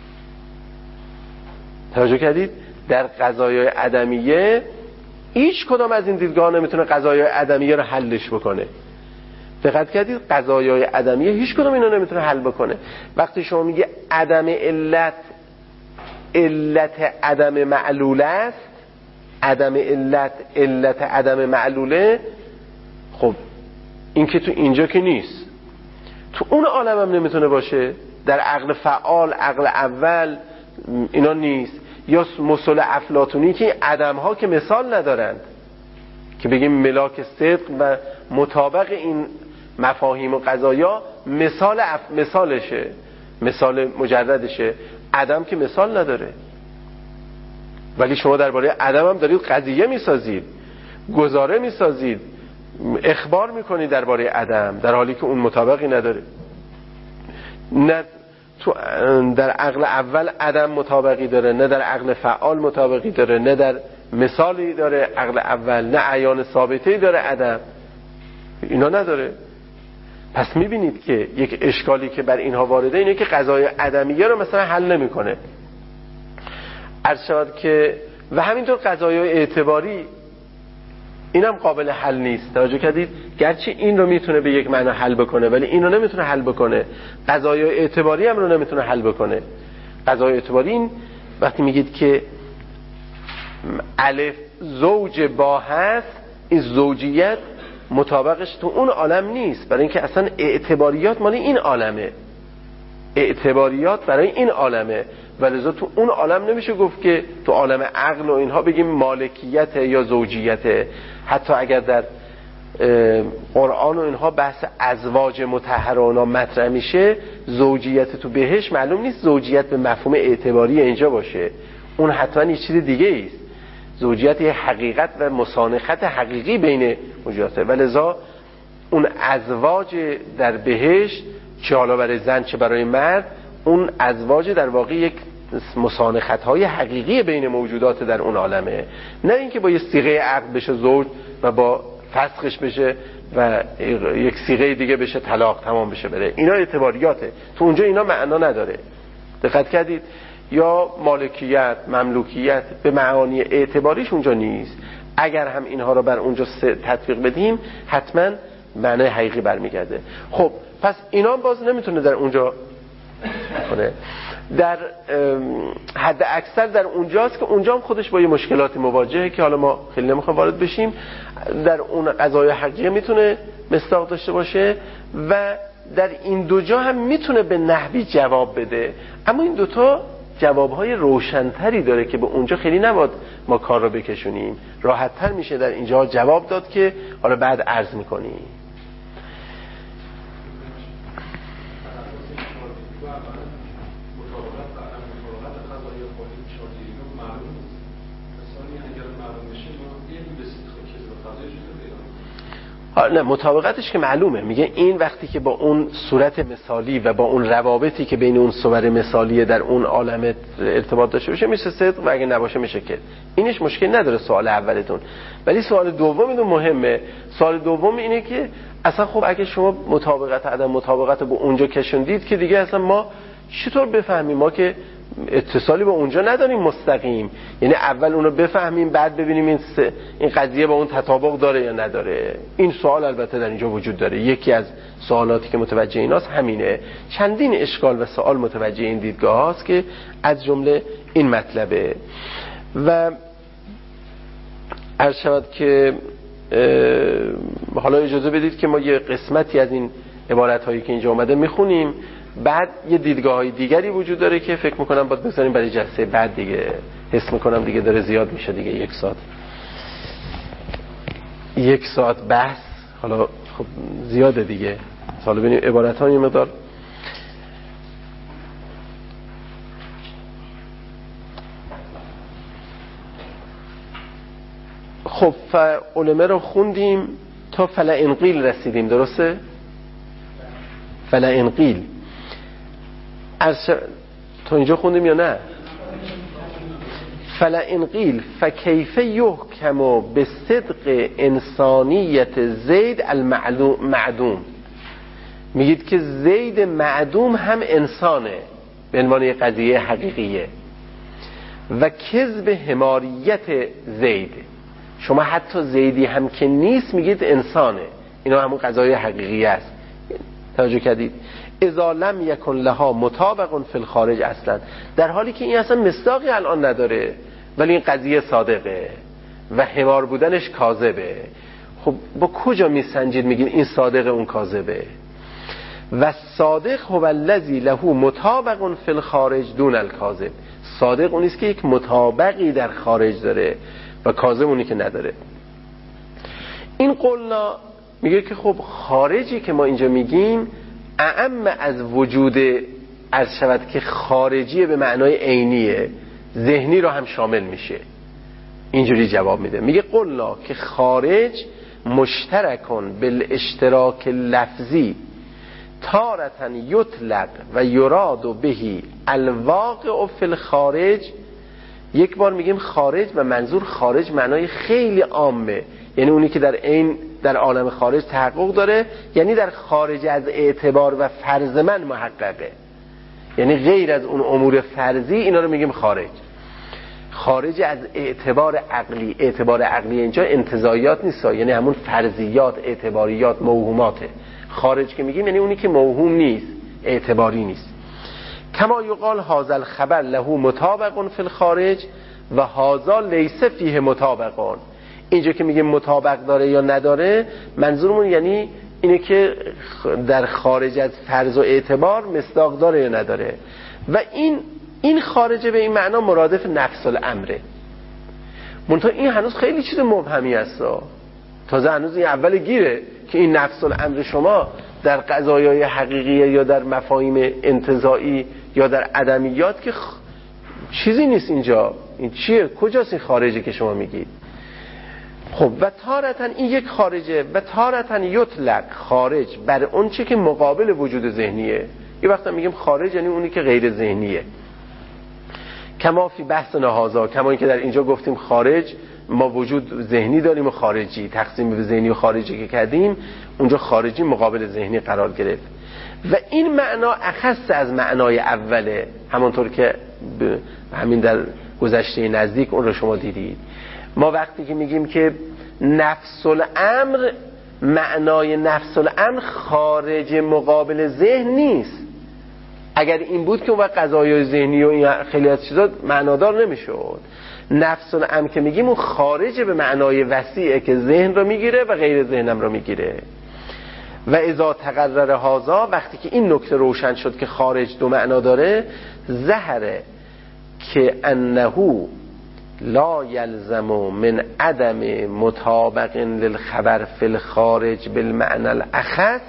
توجه کردید؟ در قضایای عدمیه هیچ کدام از این دیدگاه نمیتونه قضایای عدمیه رو حلش بکنه. دقت کردید؟ قضایای عدمیه هیچ کدام اینا نمیتونه حل بکنه. وقتی شما میگه عدم علت علت عدم معلوله است، عدم علت علت عدم معلوله، خب این که تو اینجا که نیست، تو اون عالم هم نمیتونه باشه. در عقل فعال، عقل اول اینا نیست. یا مسئله افلاطونی که عدم ها که مثال ندارند که بگیم ملاک صدق و مطابق این مفاهیم و قضایا مثال اف... مثالشه، مثال مجردشه. عدم که مثال نداره، ولی شما درباره عدم هم دارید قضیه میسازید، گزاره میسازید، اخبار میکنید درباره عدم، در حالی که اون مطابقی نداره. نه تو در عقل اول عدم مطابقی داره، نه در عقل فعال مطابقی داره، نه در مثالی داره عقل اول، نه عیان ثابتی داره عدم، اینا نداره. پس میبینید که یک اشکالی که بر اینها وارده اینه که قضای عدمیه رو مثلا حل نمیکنه. عرض شود که و همینطور قضایای اعتباری اینم قابل حل نیست. توجه کردید؟ گرچه این رو میتونه به یک معنا حل بکنه ولی این رو نمیتونه حل بکنه. قضایای اعتباری هم رو نمیتونه حل بکنه. قضایای اعتباری این وقتی میگید که الف زوج با هست، این زوجیت مطابقش تو اون عالم نیست، برای اینکه اصلا اعتباریات مال این عالمه، اعتباریات برای این عالمه، ولذا تو اون عالم نمیشه گفت که تو عالم عقل و اینها بگیم مالکیت یا زوجیت. حتی اگر در قرآن و اینها بحث ازواج مطهرانه مطرح میشه، زوجیت تو بهش معلوم نیست زوجیت به مفهوم اعتباری اینجا باشه، اون حتما یه چیز دیگه است. زوجیت یه حقیقت و مسانخت حقیقی بین موجوداته، ولذا اون ازواج در بهشت چه حالا برای زن چه برای مرد، اون ازواج در واقع یک مسانخت های حقیقی بین موجودات در اون عالمه، نه اینکه با یه صیغه عقد بشه زوج و با فسخش بشه و یک صیغه دیگه بشه طلاق تمام بشه بره. اینا اعتباریاته، تو اونجا اینا معنا نداره. دقت کردید؟ یا مالکیت، مملوکیت به معانی اعتباریش اونجا نیست. اگر هم اینها رو بر اونجا تطبیق بدیم حتما معنی حقیقی برمیگرده. خب پس اینا باز نمیتونه در اونجا کنه. در حد اکثر در اونجاست که اونجا هم خودش با یه مشکلاتی مواجهه که حالا ما خیلی نمیخوام وارد بشیم. در اون قضای حقیقی میتونه مصداق داشته باشه و در این دو جا هم میتونه به نحوی جواب بده، اما این دوتا جوابهای روشنتری داره که به اونجا خیلی نباید ما کار رو بکشونیم، راحت‌تر میشه در اینجا جواب داد که حالا بعد عرض میکنیم. نه مطابقتش که معلومه، میگه این وقتی که با اون صورت مثالی و با اون روابطی که بین اون صور مثالی در اون عالم ارتباط داشته باشه میشه صدق و اگه نباشه میشه کذب. اینش مشکل نداره سوال اولتون، ولی سوال دومتون مهمه. سوال دوم اینه که اصلا خب اگه شما مطابقت عدم مطابقت با اونجا کشوندید که دیگه اصلا ما چطور بفهمیم؟ ما که اتصالی با اونجا نداریم مستقیم، یعنی اول اونو بفهمیم بعد ببینیم این این قضیه با اون تطابق داره یا نداره. این سوال البته در اینجا وجود داره. یکی از سوالاتی که متوجه ایناست همینه. چندین اشکال و سوال متوجه این دیدگاه هاست که از جمله این مطلبه. و عرض شود که حالا اجازه بدید که ما یه قسمتی از این عبارت هایی که اینجا اومده میخونیم، بعد یه دیدگاه های دیگری وجود داره که فکر میکنم باید بذاریم برای جلسه بعد دیگه. حس میکنم دیگه داره زیاد میشه دیگه، یک ساعت یک ساعت بحث حالا خب زیاده دیگه. حالا ببینیم عبارت ها یه مقدار خب علمه رو خوندیم تا فلئن قیل رسیدیم، درسته؟ فلئن قیل از تو اینجا خوندیم یا نه؟ فلئن قیل فکیف یحکم به صدق انسانیت زید المعدوم. میگید که زید معدوم هم انسانه به عنوان یک قضیه حقیقیه و کذب حماریت زید. شما حتی زیدی هم که نیست میگید انسانه، اینا همون قضایای حقیقی است. توجه کردید؟ اذا لم یکن لها مطابق فی الخارج اصلا، در حالی که این اصلا مصداقی الان نداره ولی این قضیه صادقه و حمار بودنش کاذبه. خب با کجا میسنجید میگین این صادقه اون کاذبه؟ و صادق هو الذی له مطابق فی الخارج دون الکاذب. صادق اونیست که یک مطابقی در خارج داره و کاذب اونی که نداره. این قلنا میگه که خب خارجی که ما اینجا میگیم اعم از وجود عرض شود که خارجی به معنای عینیه، ذهنی رو هم شامل میشه. اینجوری جواب میده، میگه قلنا که خارج مشترکن بالاشتراک لفظی تارتن یطلق و یراد بهی الواقع فی الخارج. یک بار میگیم خارج و منظور خارج معنای خیلی عامه، یعنی اونی که در این در عالم خارج تحقق داره، یعنی در خارج از اعتبار و فرض من محققه، یعنی غیر از اون امور فرضی اینا رو میگیم خارج. خارج از اعتبار عقلی. اعتبار عقلی اینجا انتزاعیات نیست، یعنی همون فرضیات، اعتباریات، موهوماته. خارج که میگیم یعنی اونی که موهوم نیست، اعتباری نیست. کما یقال هذا الخبر له مطابق فی الخارج و هذا لیس فیه مطابق. اینجا که میگه مطابق داره یا نداره، منظورمون یعنی اینه که در خارج از فرض و اعتبار مصداق داره یا نداره. و این این خارجه به این معنا مرادف نفس الامره. منتها این هنوز خیلی چیز مبهمی است، تازه هنوز این اول گیره که این نفس الامر شما در قضایای حقیقیه یا در مفاهیم انتزاعی یا در عدمیات که خ... چیزی نیست اینجا. این چیه؟ کجاست این خارجه که شما میگید؟ خب و تارتن این یک خارجه و تارتن یطلق خارج بر اون چی که مقابل وجود ذهنیه. یه وقتا میگیم خارج یعنی اونی که غیر ذهنیه. کما فی بحث نهازا، کما این که در اینجا گفتیم خارج ما وجود ذهنی داریم و خارجی، تقسیم به ذهنی و خارجی که کردیم، اونجا خارجی مقابل ذهنی قرار گرفت. و این معنا اخص از معنای اوله، همونطور که همین در گذشته نزدیک اون رو شما دیدید. ما وقتی که میگیم که نفس الامر، معنای نفس الامر خارج مقابل ذهن نیست. اگر این بود که اون وقت قضایای ذهنی و این خیلی از چیزا معنادار نمیشد. نفس الامر که میگیم اون خارج به معنای وسیعه که ذهن رو میگیره و غیر ذهنم رو میگیره. و اذا تقرر هذا، وقتی که این نکته روشن شد که خارج دو معنا داره، ظهره که انه لا یلزم من عدم مطابق للخبر فی الخارج بالمعنى الاخص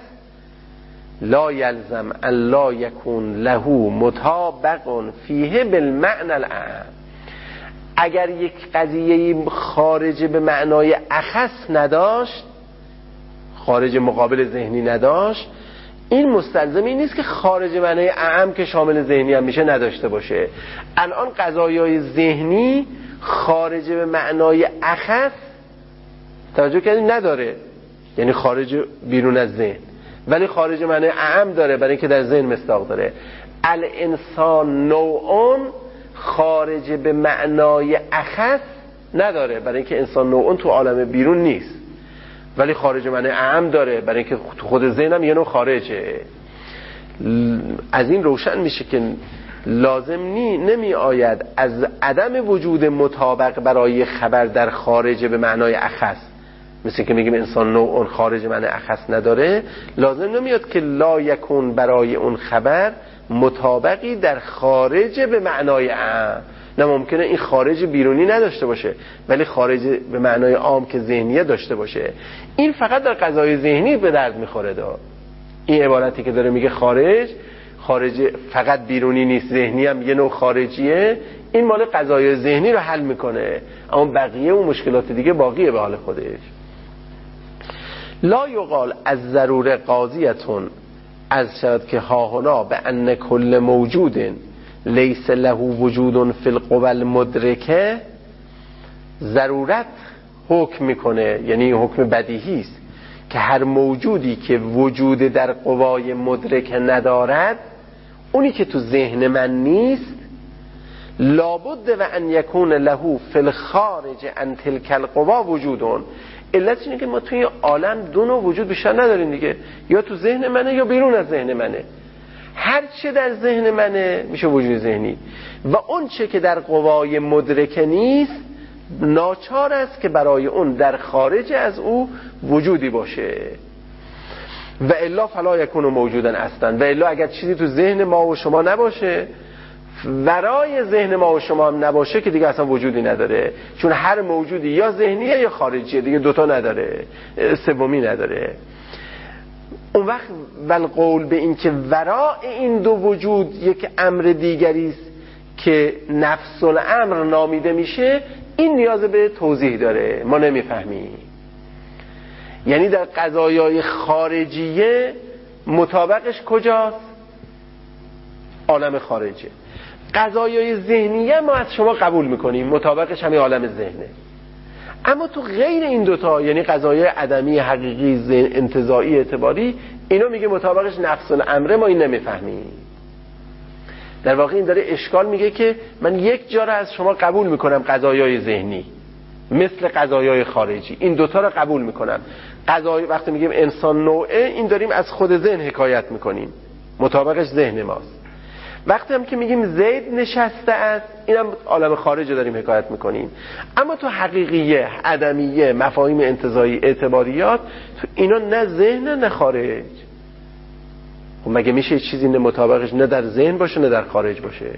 لا یلزم ان لا یکون له مطابق فیه بالمعنى الاعم. اگر یک قضیه خارج به معنای اخص نداشت، خارج مقابل ذهنی نداشت، این مستلزم این نیست که خارج معنای اعم که شامل ذهنی هم میشه نداشته باشه. الان قضایای ذهنی خارج به معنای اخص توجه کردید نداره، یعنی خارج بیرون از ذهن، ولی خارج معنای اعم داره برای اینکه در ذهن مصداق داره. الانسان نوعون خارج به معنای اخص نداره برای اینکه انسان نوعون تو عالم بیرون نیست، ولی خارج معنای اعم داره برای اینکه تو خود ذهنم یه نوع خارجه. از این روشن میشه که لازم نی نمی آید از عدم وجود مطابق برای خبر در خارج به معنای اخص، مثل که میگیم انسان نوع خارج معنی اخص نداره، لازم نمیاد که لا یکون برای اون خبر مطابقی در خارج به معنای عام. نه ممکنه این خارج بیرونی نداشته باشه ولی خارج به معنای عام که ذهنیه داشته باشه. این فقط در قضای ذهنی به درد میخوره. دا این عبارتی که داره میگه خارج خارج فقط بیرونی نیست، ذهنی هم یه نوع خارجیه، این مال قضای ذهنی رو حل میکنه، اما بقیه اون مشکلات دیگه باقیه به حال خودش. لا یقال از ضرور قاضیتون از شد که هاهنا به ان کل موجود لیس له وجود فی القوى المدرکه. ضرورت حکم میکنه، یعنی حکم بدیهی است که هر موجودی که وجود در قوای مدرک ندارد، اونی که تو ذهن من نیست، لابد و ان یکون له فی الخارج عن تلک القوا وجودون. علتش اینه که ما توی عالم دو نوع وجود بیشتر نداریم دیگه، یا تو ذهن منه یا بیرون از ذهن منه. هر چه در ذهن منه میشه وجود ذهنی و اون چه که در قوای مدرکه نیست ناچار است که برای اون در خارج از او وجودی باشه. و الا فلا یکون موجودن اصلا، و الا اگر چیزی تو ذهن ما و شما نباشه، ورای ذهن ما و شما هم نباشه، که دیگه اصلا وجودی نداره، چون هر موجودی یا ذهنیه یا خارجیه، دیگه دوتا نداره، سومی نداره. اون وقت والقول به این که ورای این دو وجود یک امر دیگری است که نفس الامر نامیده میشه، این نیاز به توضیح داره، ما نمیفهمیم. یعنی در قضایای خارجیه مطابقش کجاست؟ عالم خارجه. قضایای ذهنیه ما از شما قبول میکنیم، مطابقش همین عالم ذهنه. اما تو غیر این دوتا، یعنی قضایای عدمی، حقیقی، ذهن، انتزاعی، اعتباری، اینو میگه مطابقش نفس الامره، ما این نمیفهمیم. در واقع این داره اشکال میگه که من یک جا را از شما قبول میکنم، قضایای ذهنی مثل قضایای خارجی، این دوتا را قبول میکنم. قضای وقتی میگیم انسان نوعه، این داریم از خود ذهن حکایت میکنیم، مطابقش ذهن ماست. وقتی هم که میگیم زید نشسته است، اینم عالم خارج داریم حکایت میکنیم. اما تو حقیقیه، عدمیه، مفاهیم انتزاعی، اعتباریات، تو اینا نه ذهن نه خارج. خب مگه میشه چیزی نه مطابقش نه در ذهن باشه نه در خارج باشه؟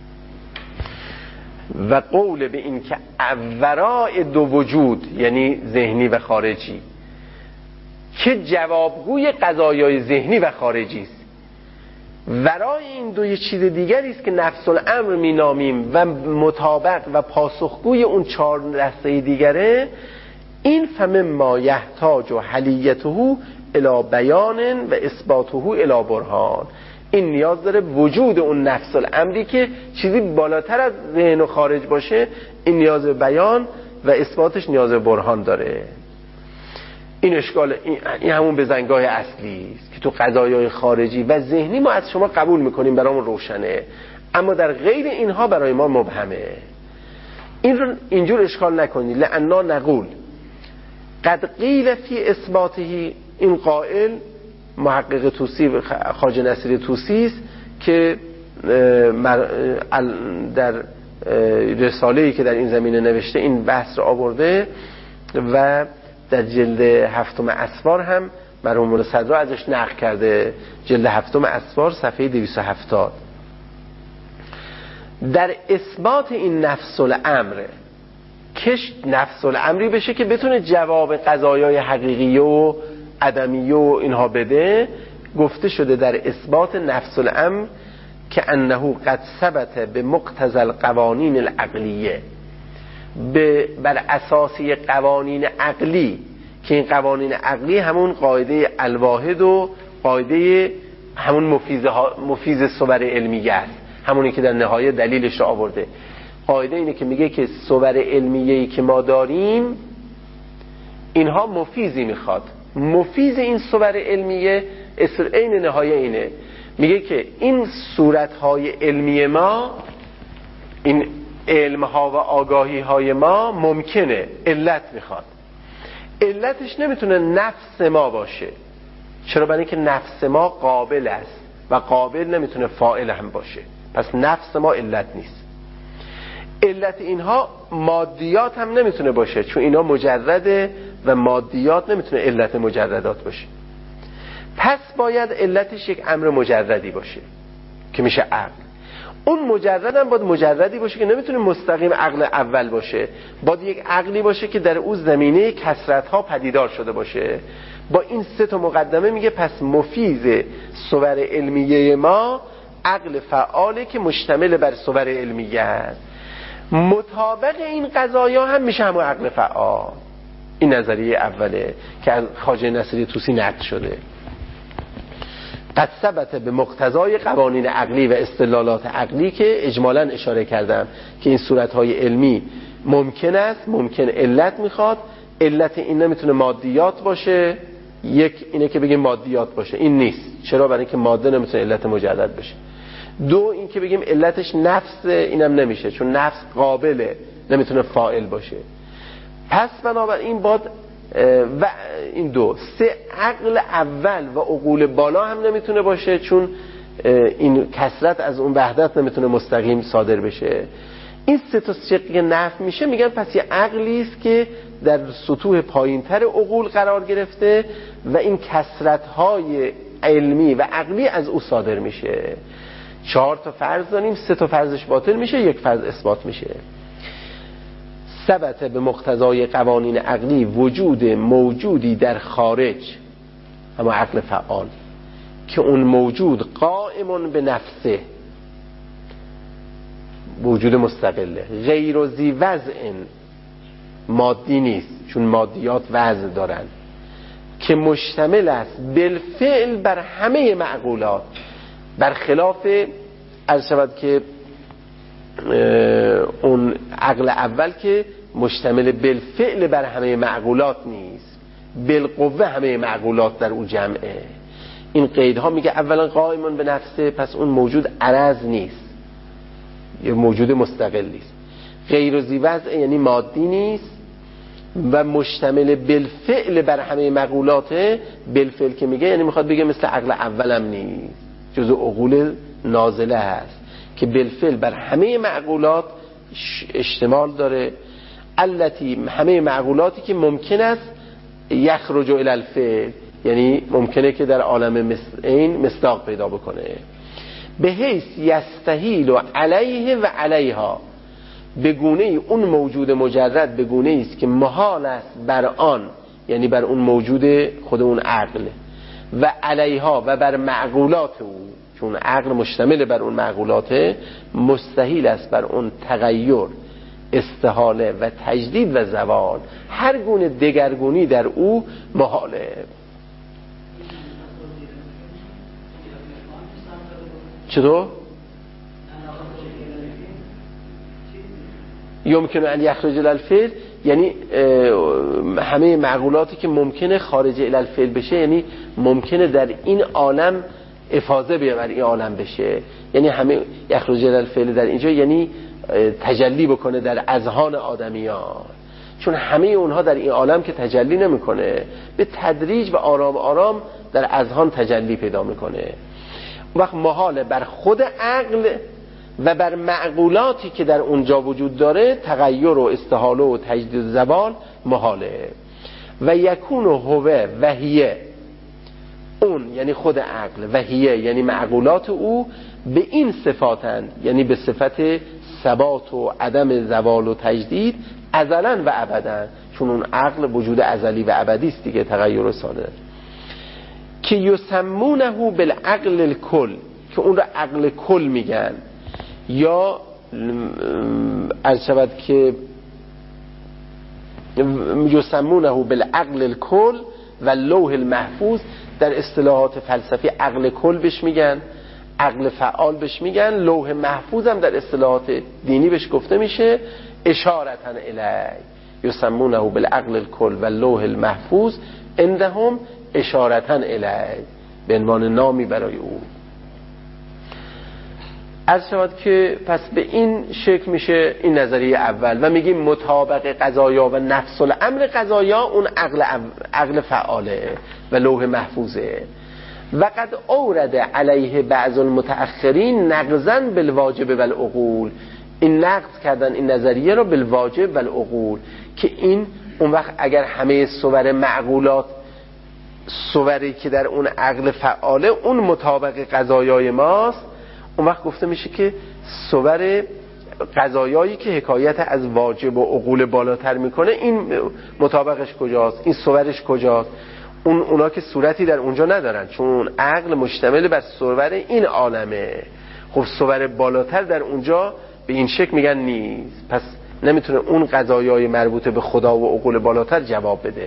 و قول به این که ورای دو وجود، یعنی ذهنی و خارجی، که جوابگوی قضایای ذهنی و خارجی است، ورای این دو یه چیز دیگری است که نفس الامر می نامیم و مطابق و پاسخگوی اون چهار دسته دیگره، این فمن ما یحتاج و حلیته الی بیان و اثباته الی برهان. این نیاز داره وجود اون نفس الامری که چیزی بالاتر از ذهن و خارج باشه، این نیاز به بیان و اثباتش نیاز به برهان داره. این اشکال، این همون بزنگاه اصلی است که تو قضایای خارجی و ذهنی ما از شما قبول میکنیم، برامون روشنه، اما در غیر اینها برای ما مبهمه. این رو اینجور اشکال نکنید. لأننا نقول قد قیل فی اثباته، این قائل محقق توسی، خواجه نصیری توسی است که در رساله‌ای که در این زمینه نوشته این بحث رو آورده و در جلد هفتم اسفار هم مرحوم صدرا ازش نقل کرده، جلد هفتم اسفار صفحه دویست و هفتاد. در اثبات این نفس الامر، کش نفس الامری بشه که بتونه جواب قضایای حقیقی و عدمی و اینها بده، گفته شده در اثبات نفس الامر که انه قد ثبت به مقتضی القوانین العقلیه، به بر اساسی قوانین عقلی که این قوانین عقلی همون قاعده الواحد و قاعده همون مفیز, مفیز صور علمیه است، همونی که در نهایت دلیلش رو آورده. قاعده اینه که میگه که صور علمیه‌ای که ما داریم اینها مفیزی میخواد. مفیز این صور علمیه عین نهایه اینه، میگه که این صورتهای علمی ما، این علمها و آگاهیهای ما ممکنه علت میخواد. علتش نمیتونه نفس ما باشه. چرا؟ برای اینکه نفس ما قابل است و قابل نمیتونه فاعل هم باشه، پس نفس ما علت نیست. علت اینها مادیات هم نمیتونه باشه، چون اینا مجرده و مادیات نمیتونه علت مجردات باشه. پس باید علتش یک امر مجردی باشه که میشه عقل. اون مجرد هم باید مجردی باشه که نمیتونه مستقیم عقل اول باشه، باید یک عقلی باشه که در او زمینه کثرت ها پدیدار شده باشه. با این سه تا مقدمه میگه پس مفیز صور علمیه ما عقل فعاله که مشتمل بر صور علمیه است. مطابق این قضایا هم میشه همون عقل فعال. این نظریه اوله که از خواجه نصیری طوسی نقل شده. قد ثبت به مقتضای قوانین عقلی و استدلالات عقلی که اجمالاً اشاره کردم که این صورتهای علمی ممکن است، ممکن علت میخواد. علت این نمیتونه مادیات باشه، یک اینه که بگیم مادیات باشه، این نیست. چرا؟ برای اینکه ماده نمیتونه علت مجرد بشه. دو این که بگیم علتش نفس، اینم نمیشه چون نفس قابله، نمیتونه فاعل باشه. پس بنابراین باید و این دو سه عقل اول و عقول بالا هم نمیتونه باشه، چون این کثرت از اون وحدت نمیتونه مستقیم صادر بشه. این سه تا شق نفی میشه، میگن پس یه عقلی است که در سطوح پایینتر عقول قرار گرفته و این کثرت‌های علمی و عقلی از او صادر میشه. چهار تا فرض داریم، سه تا فرضش باطل میشه، یک فرض اثبات میشه. ثبت به مقتضای قوانین عقلی وجود موجودی در خارج، اما عقل فعال، که اون موجود قائم به نفسه، وجود مستقله، غیر و ذی وضع، مادی نیست چون مادیات وضع دارن، که مشتمل است بالفعل بر همه معقولات، برخلاف از شود که اون عقل اول که مشتمل بالفعل بر همه معقولات نیست، بالقوه همه معقولات در اون جمعه. این قیدها میگه اولا قائمون به نفسه، پس اون موجود عرض نیست، یه موجود مستقل نیست. غیر ذی وضع یعنی مادی نیست و مشتمل بالفعل بر همه معقولاته. بالفعل که میگه یعنی میخواد بگه مثل عقل اولم نیست، جزء عقول نازله هست که بالفعل بر همه معقولات اشتمال داره. التی همه معقولاتی که ممکن است یخرج الی الفعل، یعنی ممکنه که در عالم این مصداق پیدا بکنه. به حیث یستحیل و علیه و علیها، به گونه ای اون موجود مجرد به گونه ای است که محال است بر آن، یعنی بر اون موجود خود اون عقل، و علیها و بر معقولات او، چون عقل مشتمل بر اون معقولاته، مستحیل است بر اون تغییر، استحاله و تجدید و زوال، هر گونه دگرگونی در او محاله. چطور؟ یمکن ان یخرج الی الفعل یعنی همه معقولاتی که ممکنه خارج الی الفعل بشه، یعنی ممکنه در این عالم افاضه بر این عالم بشه، یعنی همه یخرج الی الفعل در اینجا یعنی تجلی بکنه در اذهان آدمیان، چون همه اونها در این عالم که تجلی نمیکنه، به تدریج و آرام آرام در اذهان تجلی پیدا میکنه. وقت محاله بر خود عقل و بر معقولاتی که در اونجا وجود داره تغییر و استحاله و تجدید و زوال محاله. و یکون هو وحیه، اون یعنی خود عقل، وحیه یعنی معقولات او، به این صفاتند، یعنی به صفت ثبات و عدم زوال و تجدید، ازلا و ابدا، چون اون عقل وجود ازلی و ابدی است دیگه، تغییر و ساده، که یسمونه بالعقل الکل، که اون رو عقل کل میگن، یا از شود که یسمونه بالعقل الکل و لوح المحفوظ. در اصطلاحات فلسفی عقل کل بهش میگن، عقل فعال بهش میگن، لوح محفوظ هم در اصطلاحات دینی بهش گفته میشه اشارتاً الی، یسمونه بالعقل الکل و لوح المحفوظ عندهم اشارتاً الی، به عنوان نامی برای او. عرض شود که پس به این شکل میشه این نظریه اول و میگیم مطابق قضایا و نفس الامر قضایا اون عقل, عقل فعاله و لوح محفوظه. و قد اورد علیه بعض المتأخرین نقضاً بالواجب والعقول، این نقض کردن این نظریه رو بالواجب والعقول که این اون وقت اگر همه صور معقولات صوری که در اون عقل فعاله اون مطابق قضایای ماست، اون وقت گفته میشه که صور قضایایی که حکایت از واجب و عقول بالاتر میکنه این مطابقش کجاست، این صورش کجاست؟ اون اونا که صورتی در اونجا ندارن چون عقل مشتمل بر صور این عالمه. خب صور بالاتر در اونجا به این شکل میگن نیست، پس نمیتونه اون قضایای مربوط به خدا و عقول بالاتر جواب بده.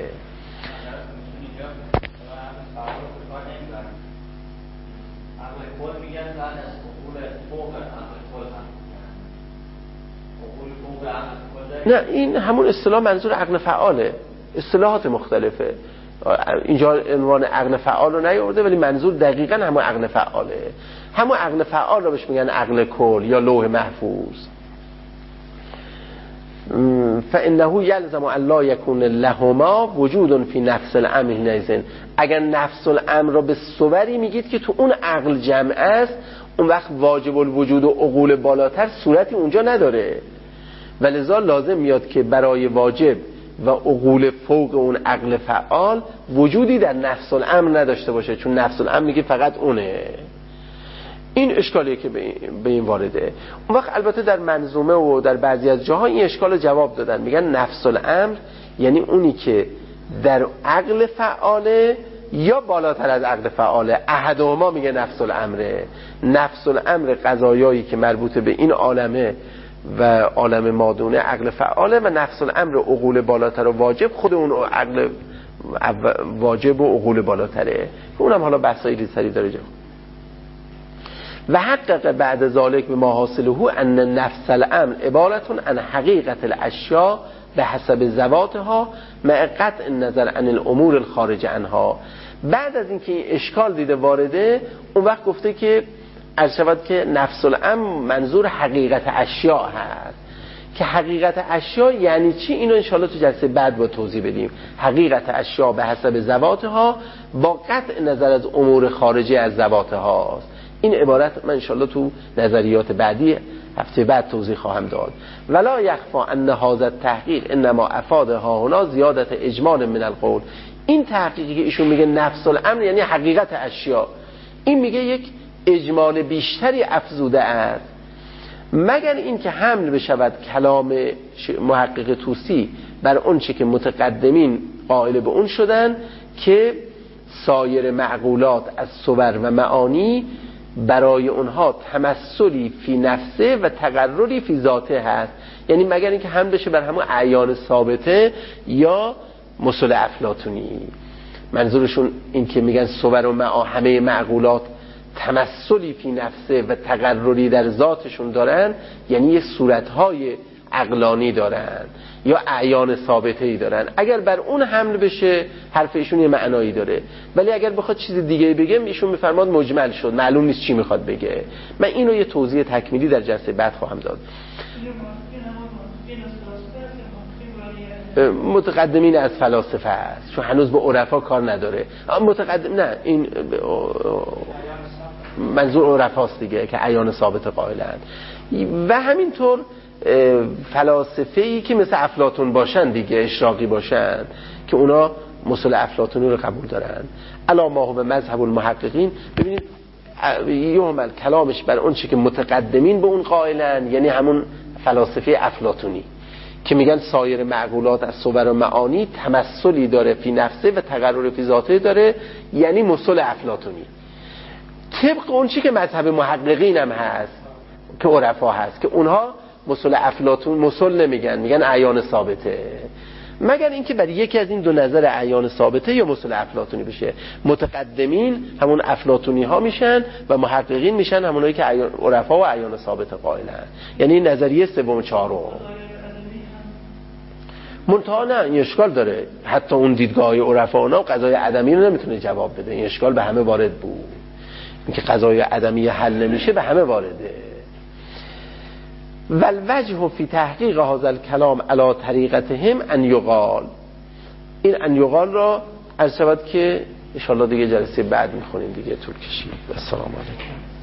نه این همون اصطلاح منظور عقل فعاله، اصطلاحات مختلفه، اینجا عنوان عقل فعال رو نیاورده ولی منظور دقیقاً همون عقل فعاله، همون عقل فعال رو بهش میگن عقل کل یا لوح محفوظ. فانه یلزم ان لا یکون لهما وجود فی نفس الامر نیزن، اگر نفس الامر رو به صوری میگید که تو اون عقل جمع است، اون وقت واجب الوجود و عقول بالاتر صورتی اونجا نداره، ولذا لازم میاد که برای واجب و عقول فوق اون عقل فعال وجودی در نفس الامر نداشته باشه، چون نفس الامر میگه فقط اونه. این اشکالیه که به این وارده. اون وقت البته در منظومه و در بعضی از جاها این اشکال جواب دادن، میگن نفس الامر یعنی اونی که در عقل فعاله یا بالاتر از عقل فعاله، احدهما میگه نفس الامره. نفس الامر قضایایی که مربوط به این عالمه و عالم مادونه عقل فعاله، و نفس الامر عقول بالاتر و واجب خود اون عقل واجب و عقول بالاتره، اونم حالا بحثایی ریزتری داره جا. و حقق بعد ذالک به ما حاصله ان نفس الامر عبارتون عن حقیقت الاشیاء به حسب ذواتها مع قطع النظر عن الامور الخارج عنها. بعد از اینکه این اشکال دیده وارده، اون وقت گفته که عرض شود که نفس الامر منظور حقیقت اشیاء هست، که حقیقت اشیاء یعنی چی؟ اینو انشاءالله تو جلسه بعد با توضیح بدیم. حقیقت اشیاء به حسب ذواتها با قطع نظر از امور خارجی از ذواتها است. این عبارت من انشاءالله تو نظریات بعدی هفته بعد توضیح خواهم داد. ولا یخفا ان هذا التحقیق انما افادها هنا زیادت اجمال من القول. این تحقیقی که ایشون میگه نفس الامر یعنی حقیقت اشیاء، این میگه یک اجمال بیشتری افزوده است، مگر این که حمل بشود کلام محقق طوسی بر اون چه که متقدمین قائل به اون شدن که سایر معقولات از صور و معانی برای اونها تمثلی فی نفسه و تقرری فی ذاته هست، یعنی مگر اینکه حمل بشه بر همون اعیان ثابته یا مثل افلاطونی. منظورشون این که میگن صور و معا همه معقولات تمثلی فی نفسه و تقرری در ذاتشون دارن، یعنی یه صورتهای عقلانی دارن یا اعیان ثابته‌ای دارن. اگر بر اون حمل بشه حرف ایشون یه معنایی داره، ولی اگر بخواد چیز دیگه بگه ایشون میفرماد مجمل شد، معلوم نیست چی میخواد بگه. من اینو یه توضیح تکمیلی در جلسه بعد خواهم داد. متقدمین از فلاسفه است، چون هنوز به عرفا کار نداره. متقدم نه، این منظور عرفاست دیگه که اعیان ثابت قائلند. و همینطور فلاسفه‌ای که مثل افلاطون باشن دیگه، اشراقی باشن، که اونا مثل افلاطونی رو قبول دارن. الا ما هو به مذهب المحققین. ببینید یومل کلامش بر اون چی که متقدمین به اون قائلن، یعنی همون فلاسفه افلاطونی که میگن سایر معقولات از صور و معانی تمثلی داره فی نفسه و تقرر فی ذاته داره، یعنی مثل افلاطونی، طبق اون چی که مذهب محققین هم هست که عرفا هست، که اونها مثل افلاطون مثل نمیگن، میگن اعیان ثابته. مگر اینکه برای یکی از این دو نظر اعیان ثابته یا مسل افلاطونی بشه. متقدمین همون افلاطونی ها میشن و محققین میشن همونایی که عرفا و اعیان ثابته قائلن، یعنی نظریه سوم چهارم. منتها نه، این اشکال داره، حتی اون دیدگاه عرفانا و قضای عدمی رو نمیتونه جواب بده. این اشکال به همه وارد بود، اینکه قضای عدمی حل نمیشه به همه وارده. والوجه فی تحقیق هذا الكلام علی طریقتهم ان یقال، این ان یقال را عرض شود که ان شاء الله دیگه جلسه بعد میخونیم دیگه، طول کشید. السلام علیکم.